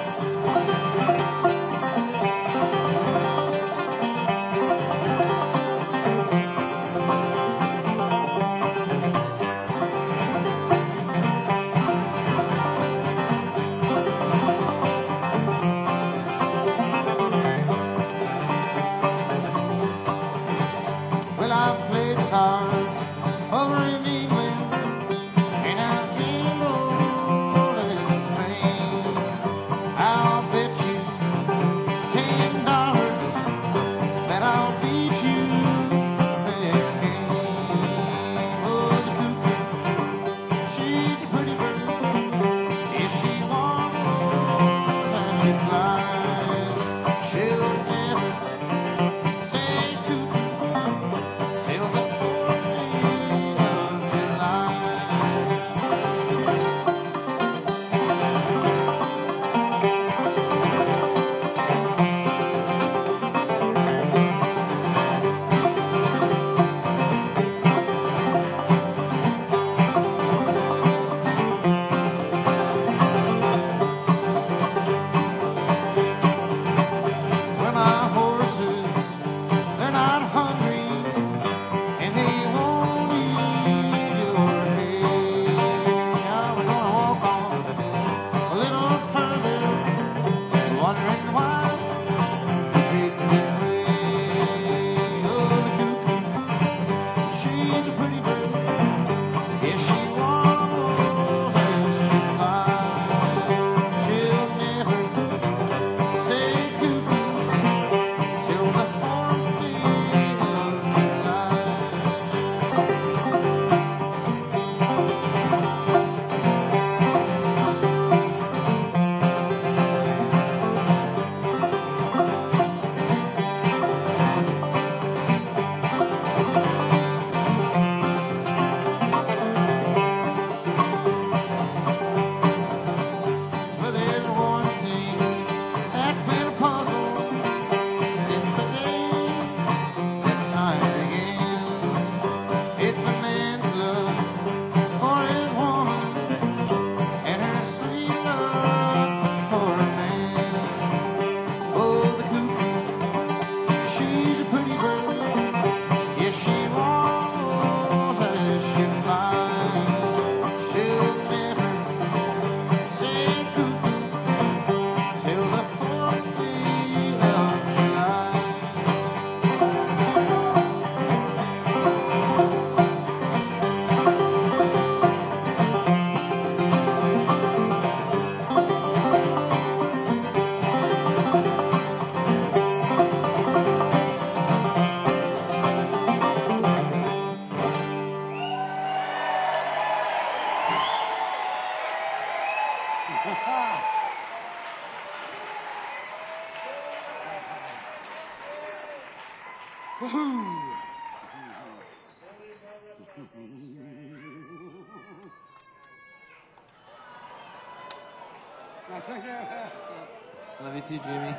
Well, I played cards over in England, and I've gambled in Spain. I'll bet you ten dollars that I'll beat you next game. Oh, the cuckoo, she's a pretty bird. If she warbles and she flies, she'll never say cuckoo till the fourth day of July. Well, my horses, they're not hungry, and they won't eat your hay. Now we're gonna walk on a little further, wondering why we treat this way. Oh, the cuckoo, she's a pretty bird. Yes, she warbles as she flies. She'll never say cuckoo till the fourth day of July. Well, there's one thing that's been a puzzle since the day that time began. It's a man's love for his woman and her sweet love for a man. Oh, the cuckoo, she's a pretty bird. Yes, she warbles as she flies. She'll never say cuckoo till the fourth day of July. Love you too, Jimmy.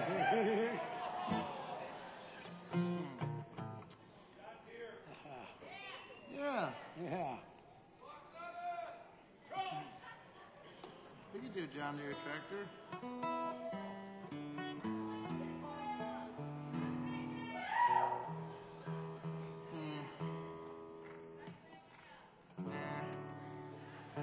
Yeah, Yeah. we could do a John Deere tractor. Hmm. Nah.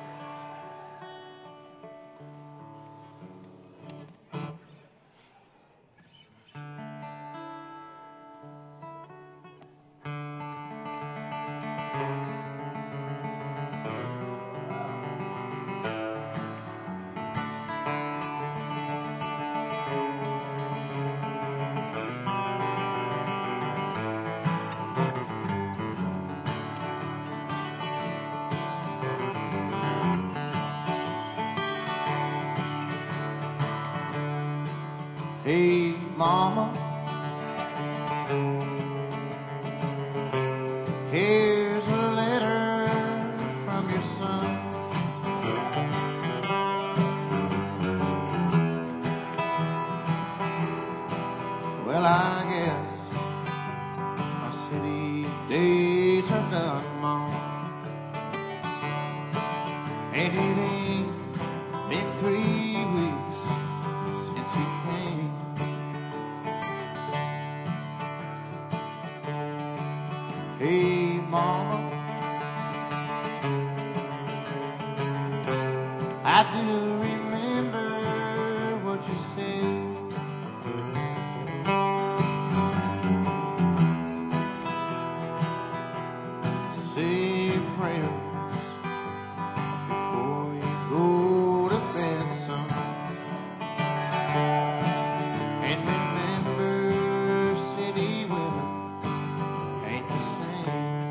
Hey, mama, here's a letter from your son. Well, I guess it ain't been three weeks since you came. Hey, Mama, I do remember what you said. Say your prayers before you go to bed, son. And remember, city women ain't the same.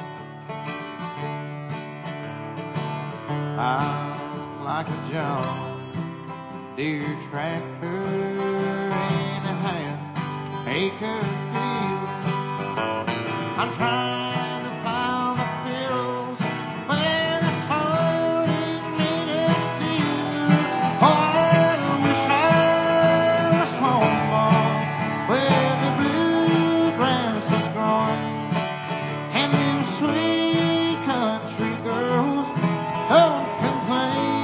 I'm like a John Deere tractor in a half acre field. I'm trying to plow the fields where the soil is made of steel. Oh, I wish I was home, Mom, where the bluegrass is growing and them sweet country girls don't complain.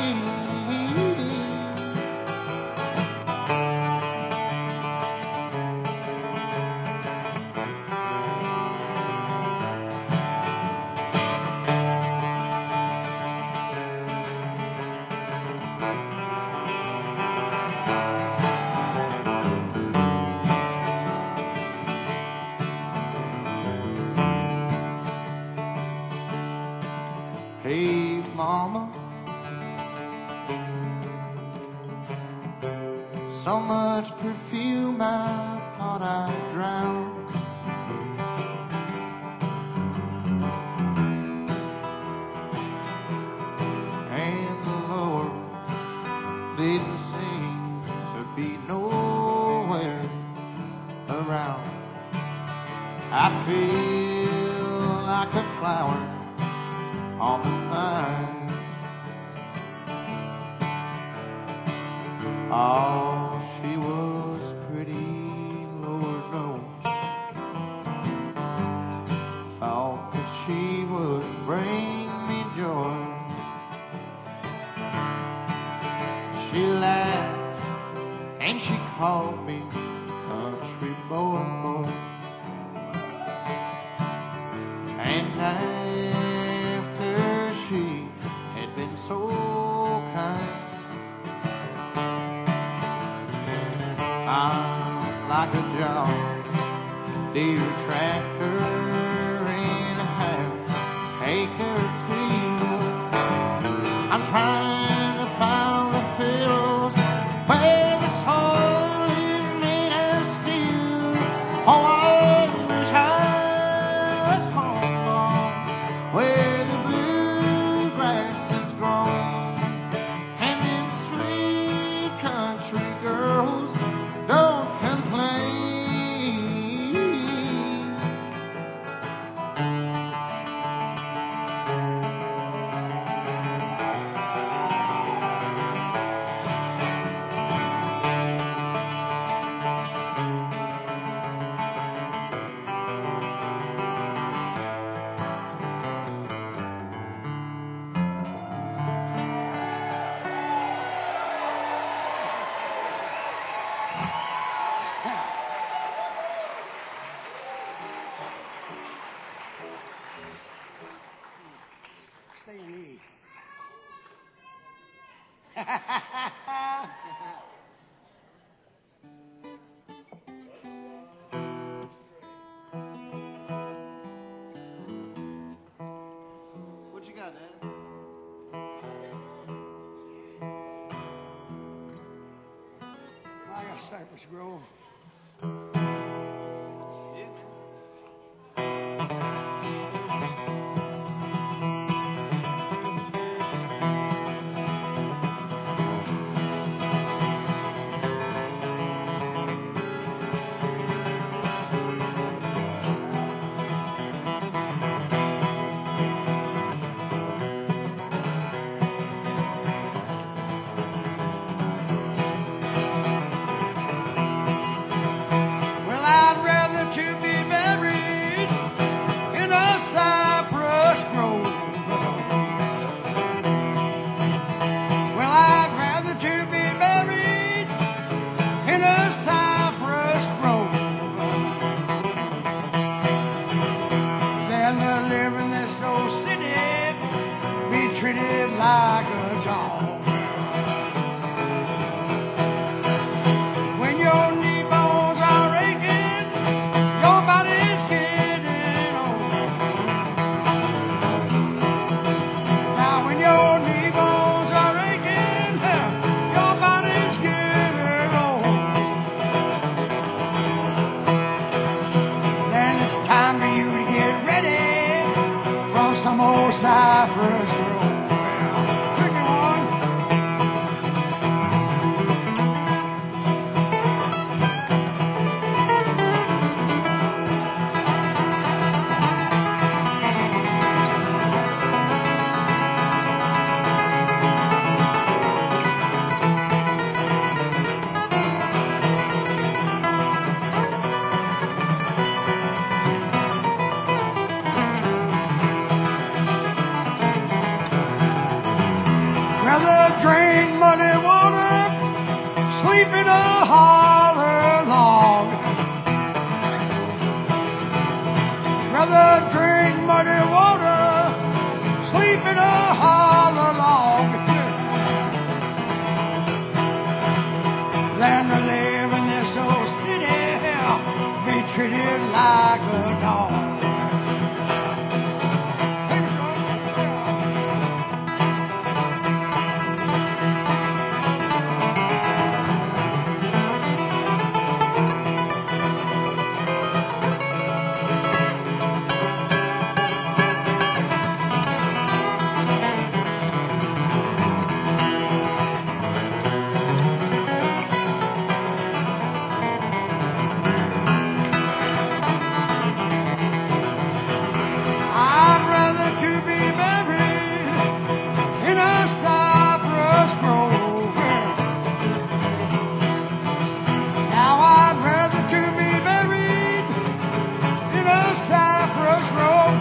Hey, Mama, so much perfume I thought I'd drown. And the Lord didn't seem to be nowhere around. I feel like a flower on the vine. Oh, she was pretty, Lord knows. Thought that she would bring me joy. She laughed and she called me country boy, boy. And after she had been so kind, I'm like a John Deere tractor in a half acre field. I'm trying to plow the fields where the soil is made of steel. Oh, I wish I was home where the bluegrass is grown and them sweet country girls don't complain. Stay in E. What you got, Dad? I got Cypress Grove. Yeah, man. cypress grove. Pick one. Rather drain muddy water, sleep in a holler log. Rather drink muddy water, sleep in a holler log, than to live in this old city, be treated like a dog. I'd rather to be buried in a cypress grove. Now I'd rather to be buried in a cypress grove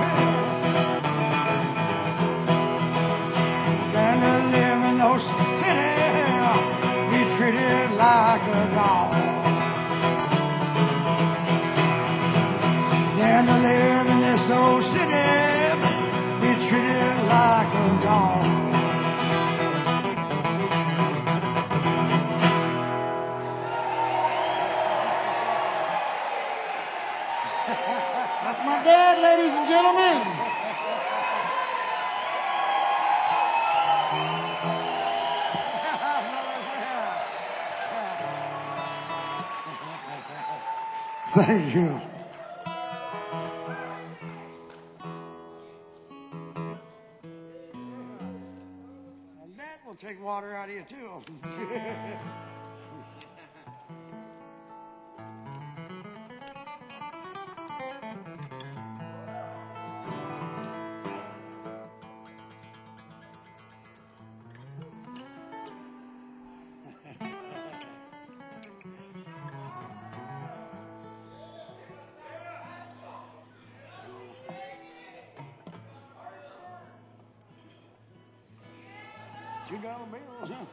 than to live in those cities, be treated like a dog. Than to live in this old city, be treated like a dog. That's my dad, ladies and gentlemen. Thank you. And that will take water out of you too. Two dollar bills, huh?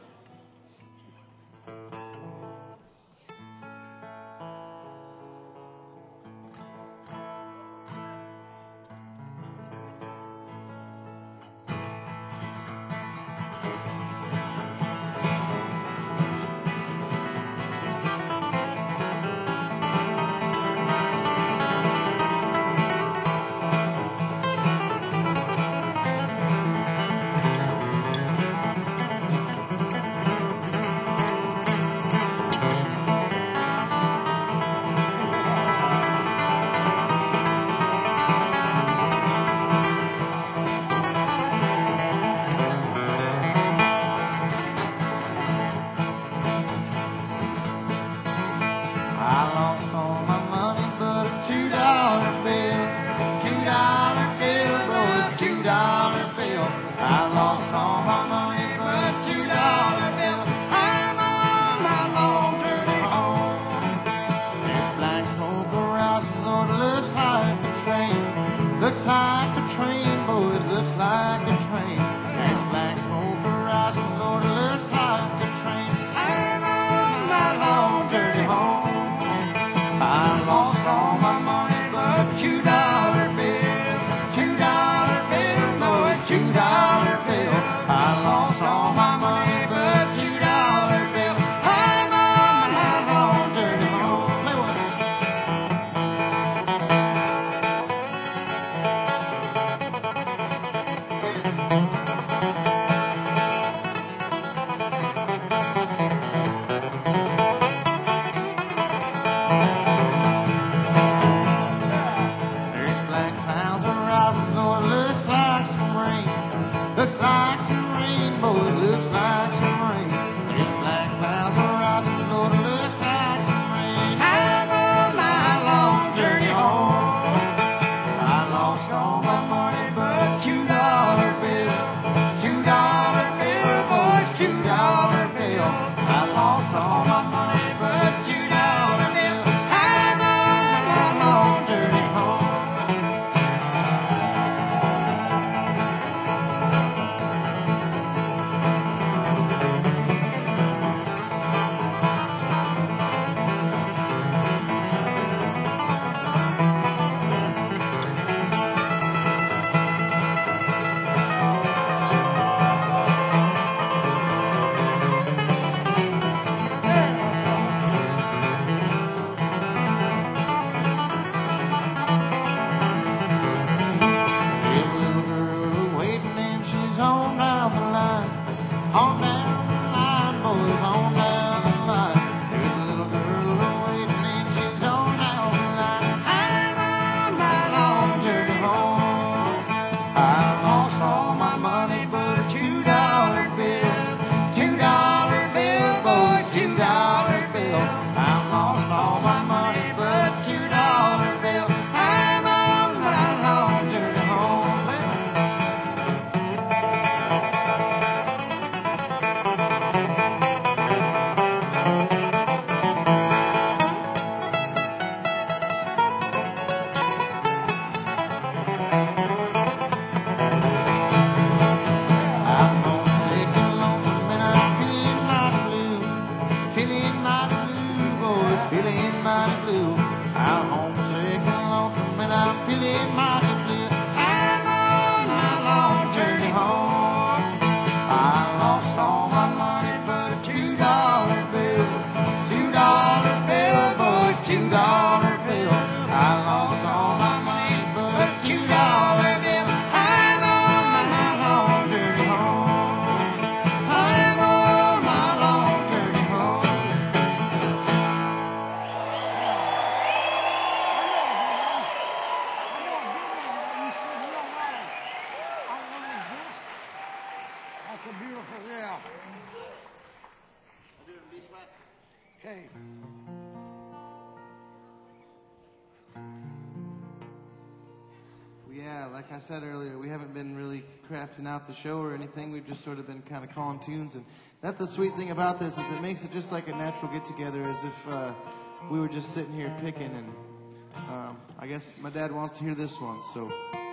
I lost all my money but a two dollar bill. Two dollar bill, boys, two dollar bill. I lost all my money but a two dollar bill. I'm on my long journey home. There's black smoke arousing, Lord, it looks like a train. Looks like a train, boys, looks like a train. There's black smoke arousing, Lord, it looks like a train. I'm on my long journey home. I lost all my money but a two dollar bill. Two dollar bill, boys, two dollar bill. I lost all my money but a two dollar bill. I'm on my long journey home. Play one. like I said earlier, we haven't been really crafting out the show or anything. We've just sort of been kind of calling tunes, and that's the sweet thing about this is it makes it just like a natural get-together, as if uh, we were just sitting here picking. And um, I guess my dad wants to hear this one, so.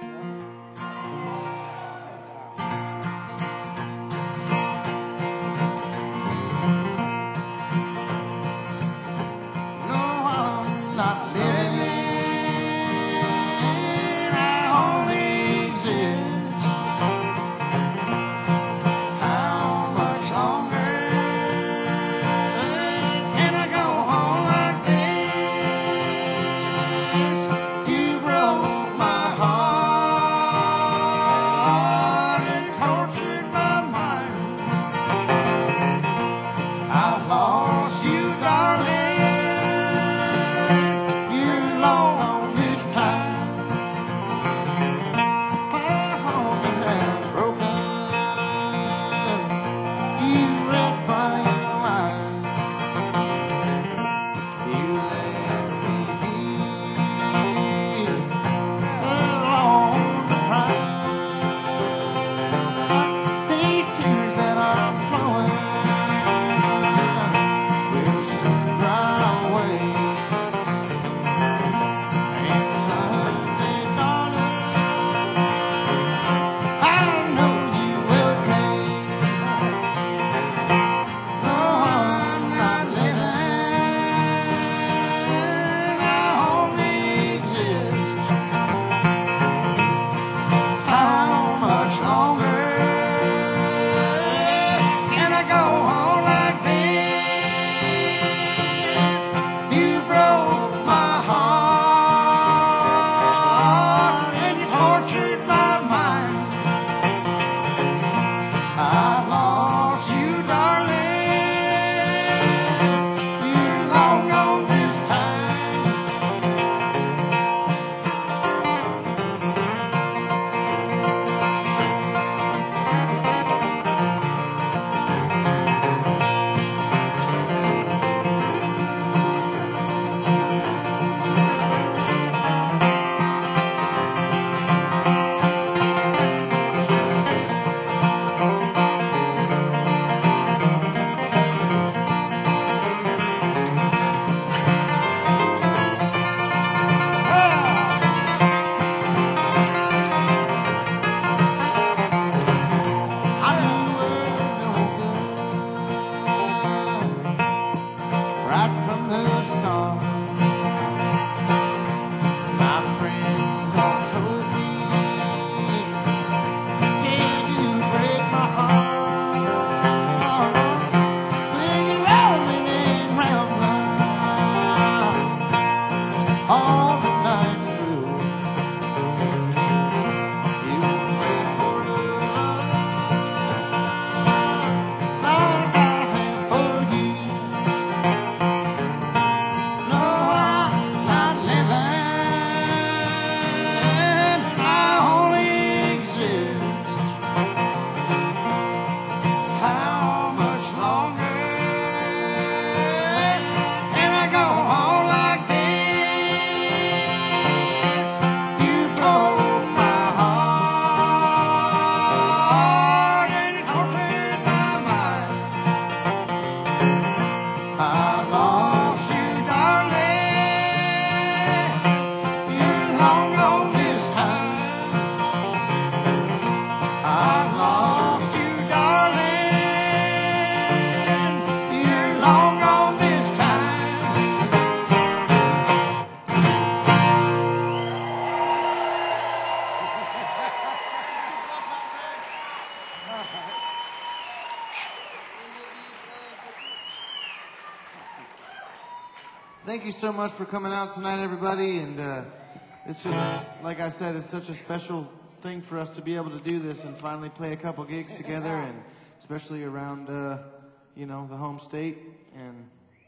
Thank you so much for coming out tonight, everybody. And uh, it's just, like I said, it's such a special thing for us to be able to do this and finally play a couple gigs together, and especially around, uh, you know, the home state and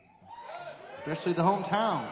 especially the hometown.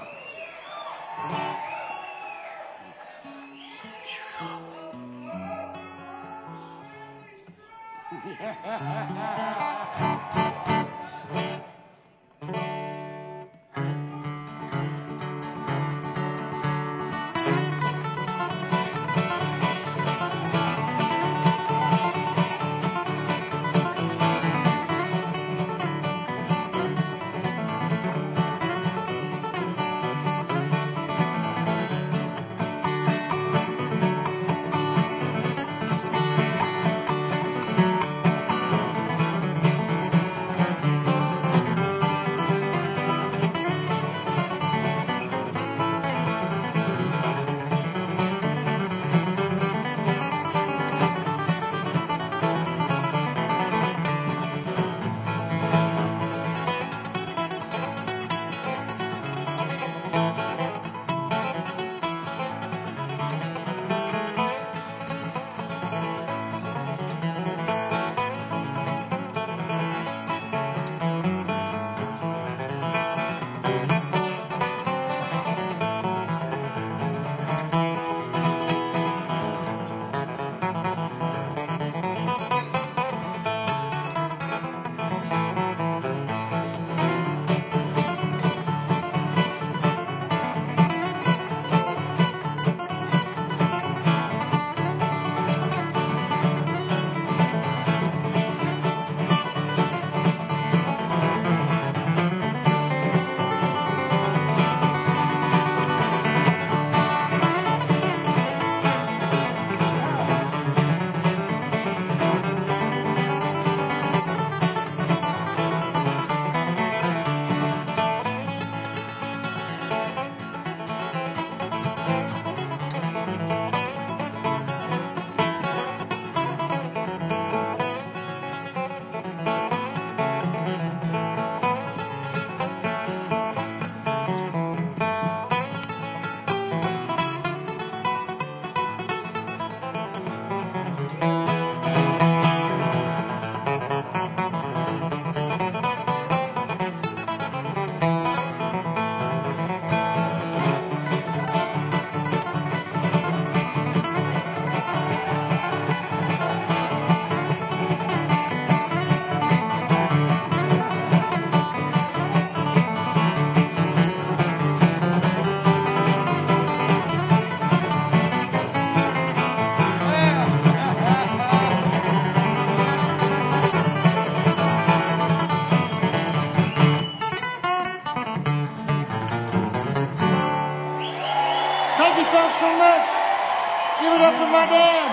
y'all so much. Give it up for my dad.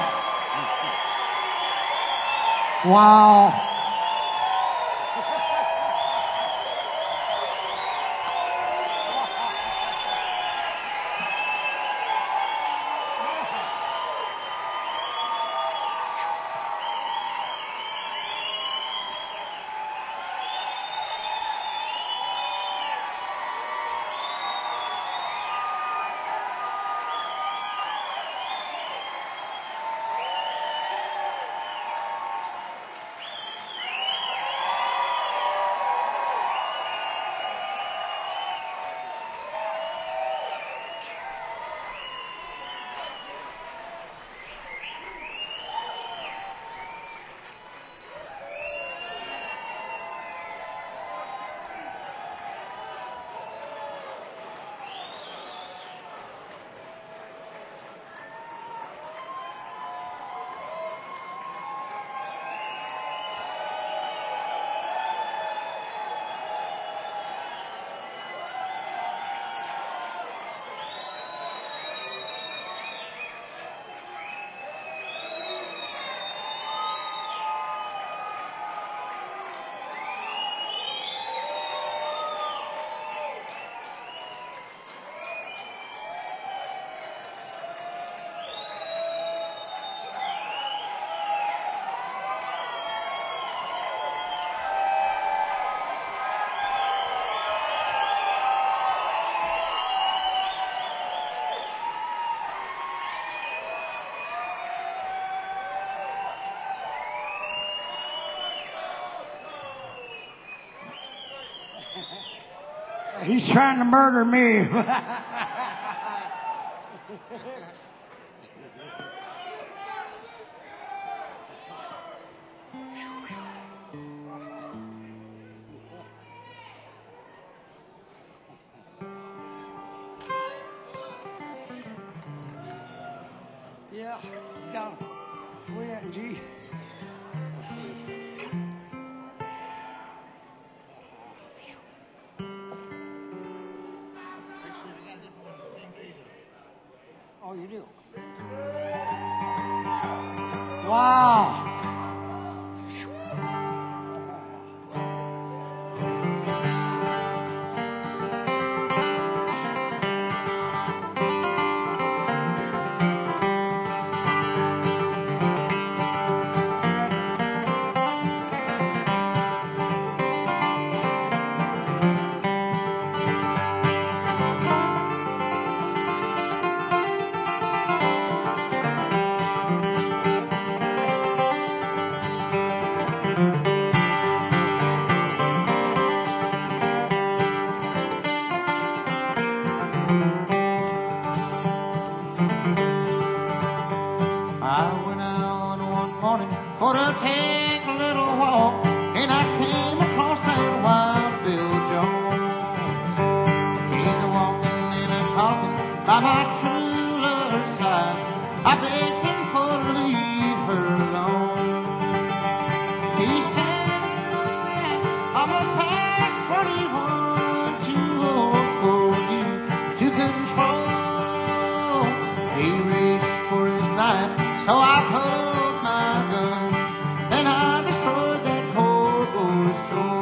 Wow. He's trying to murder me. Yeah, got him. Where you at, G? Let's see. Oh, you do? Wow. by my true lover's side. I begged him for to leave her alone. He said that I'm a past twenty-one, too old for you to control. He reached for his knife, so I pulled my gun, and I destroyed that poor boy's soul.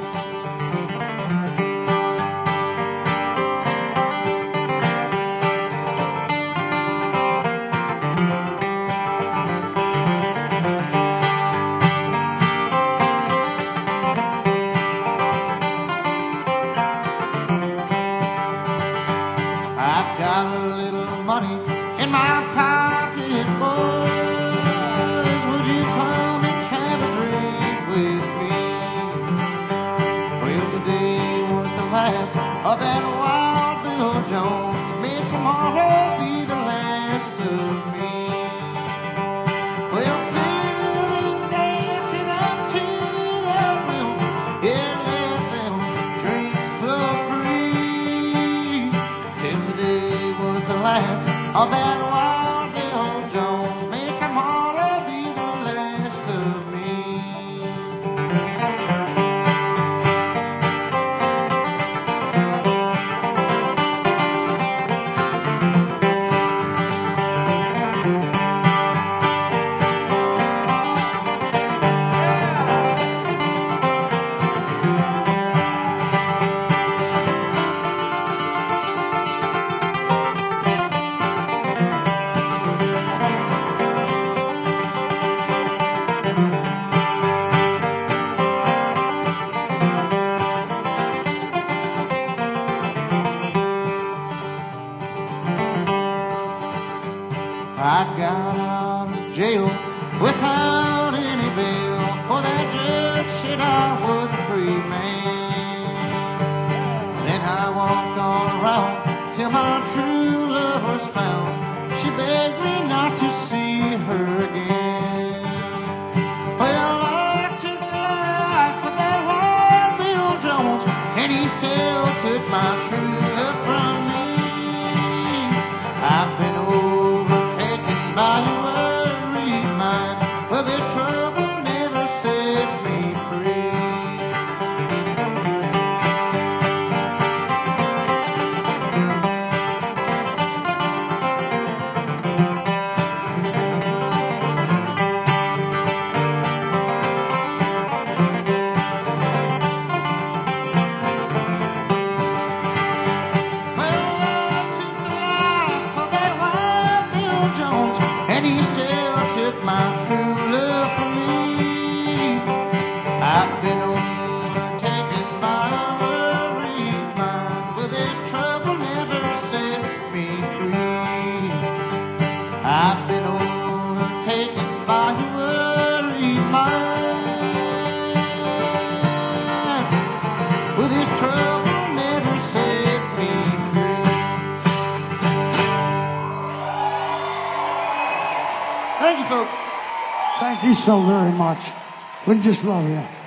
I've got a little money in my pocket, boys. Would you come and have a drink with me? Well, today was the last of that Wild Bill Jones. May tomorrow be the last of me. Well, filling glasses up to the brim, yeah, let them drinks flow free. Till today was the last of that Wild Bill Jones. May tomorrow be the last of me. I got out of jail without any bail, for that judge said I was a free man. Then I walked all around till my true love was found. She begged me not to see her again. Well, I took the life of that Wild Bill Jones, and he still took my true love from me. I've been overtaken by a worried mind, but this trouble never set me free. And he still took my true love from me. I've been overtaken by a worried mind, but this trouble never set me free. I've been overtaken by a worried mind, but this trouble never set me free. Thank you, folks. Thank you so very much. We just love you.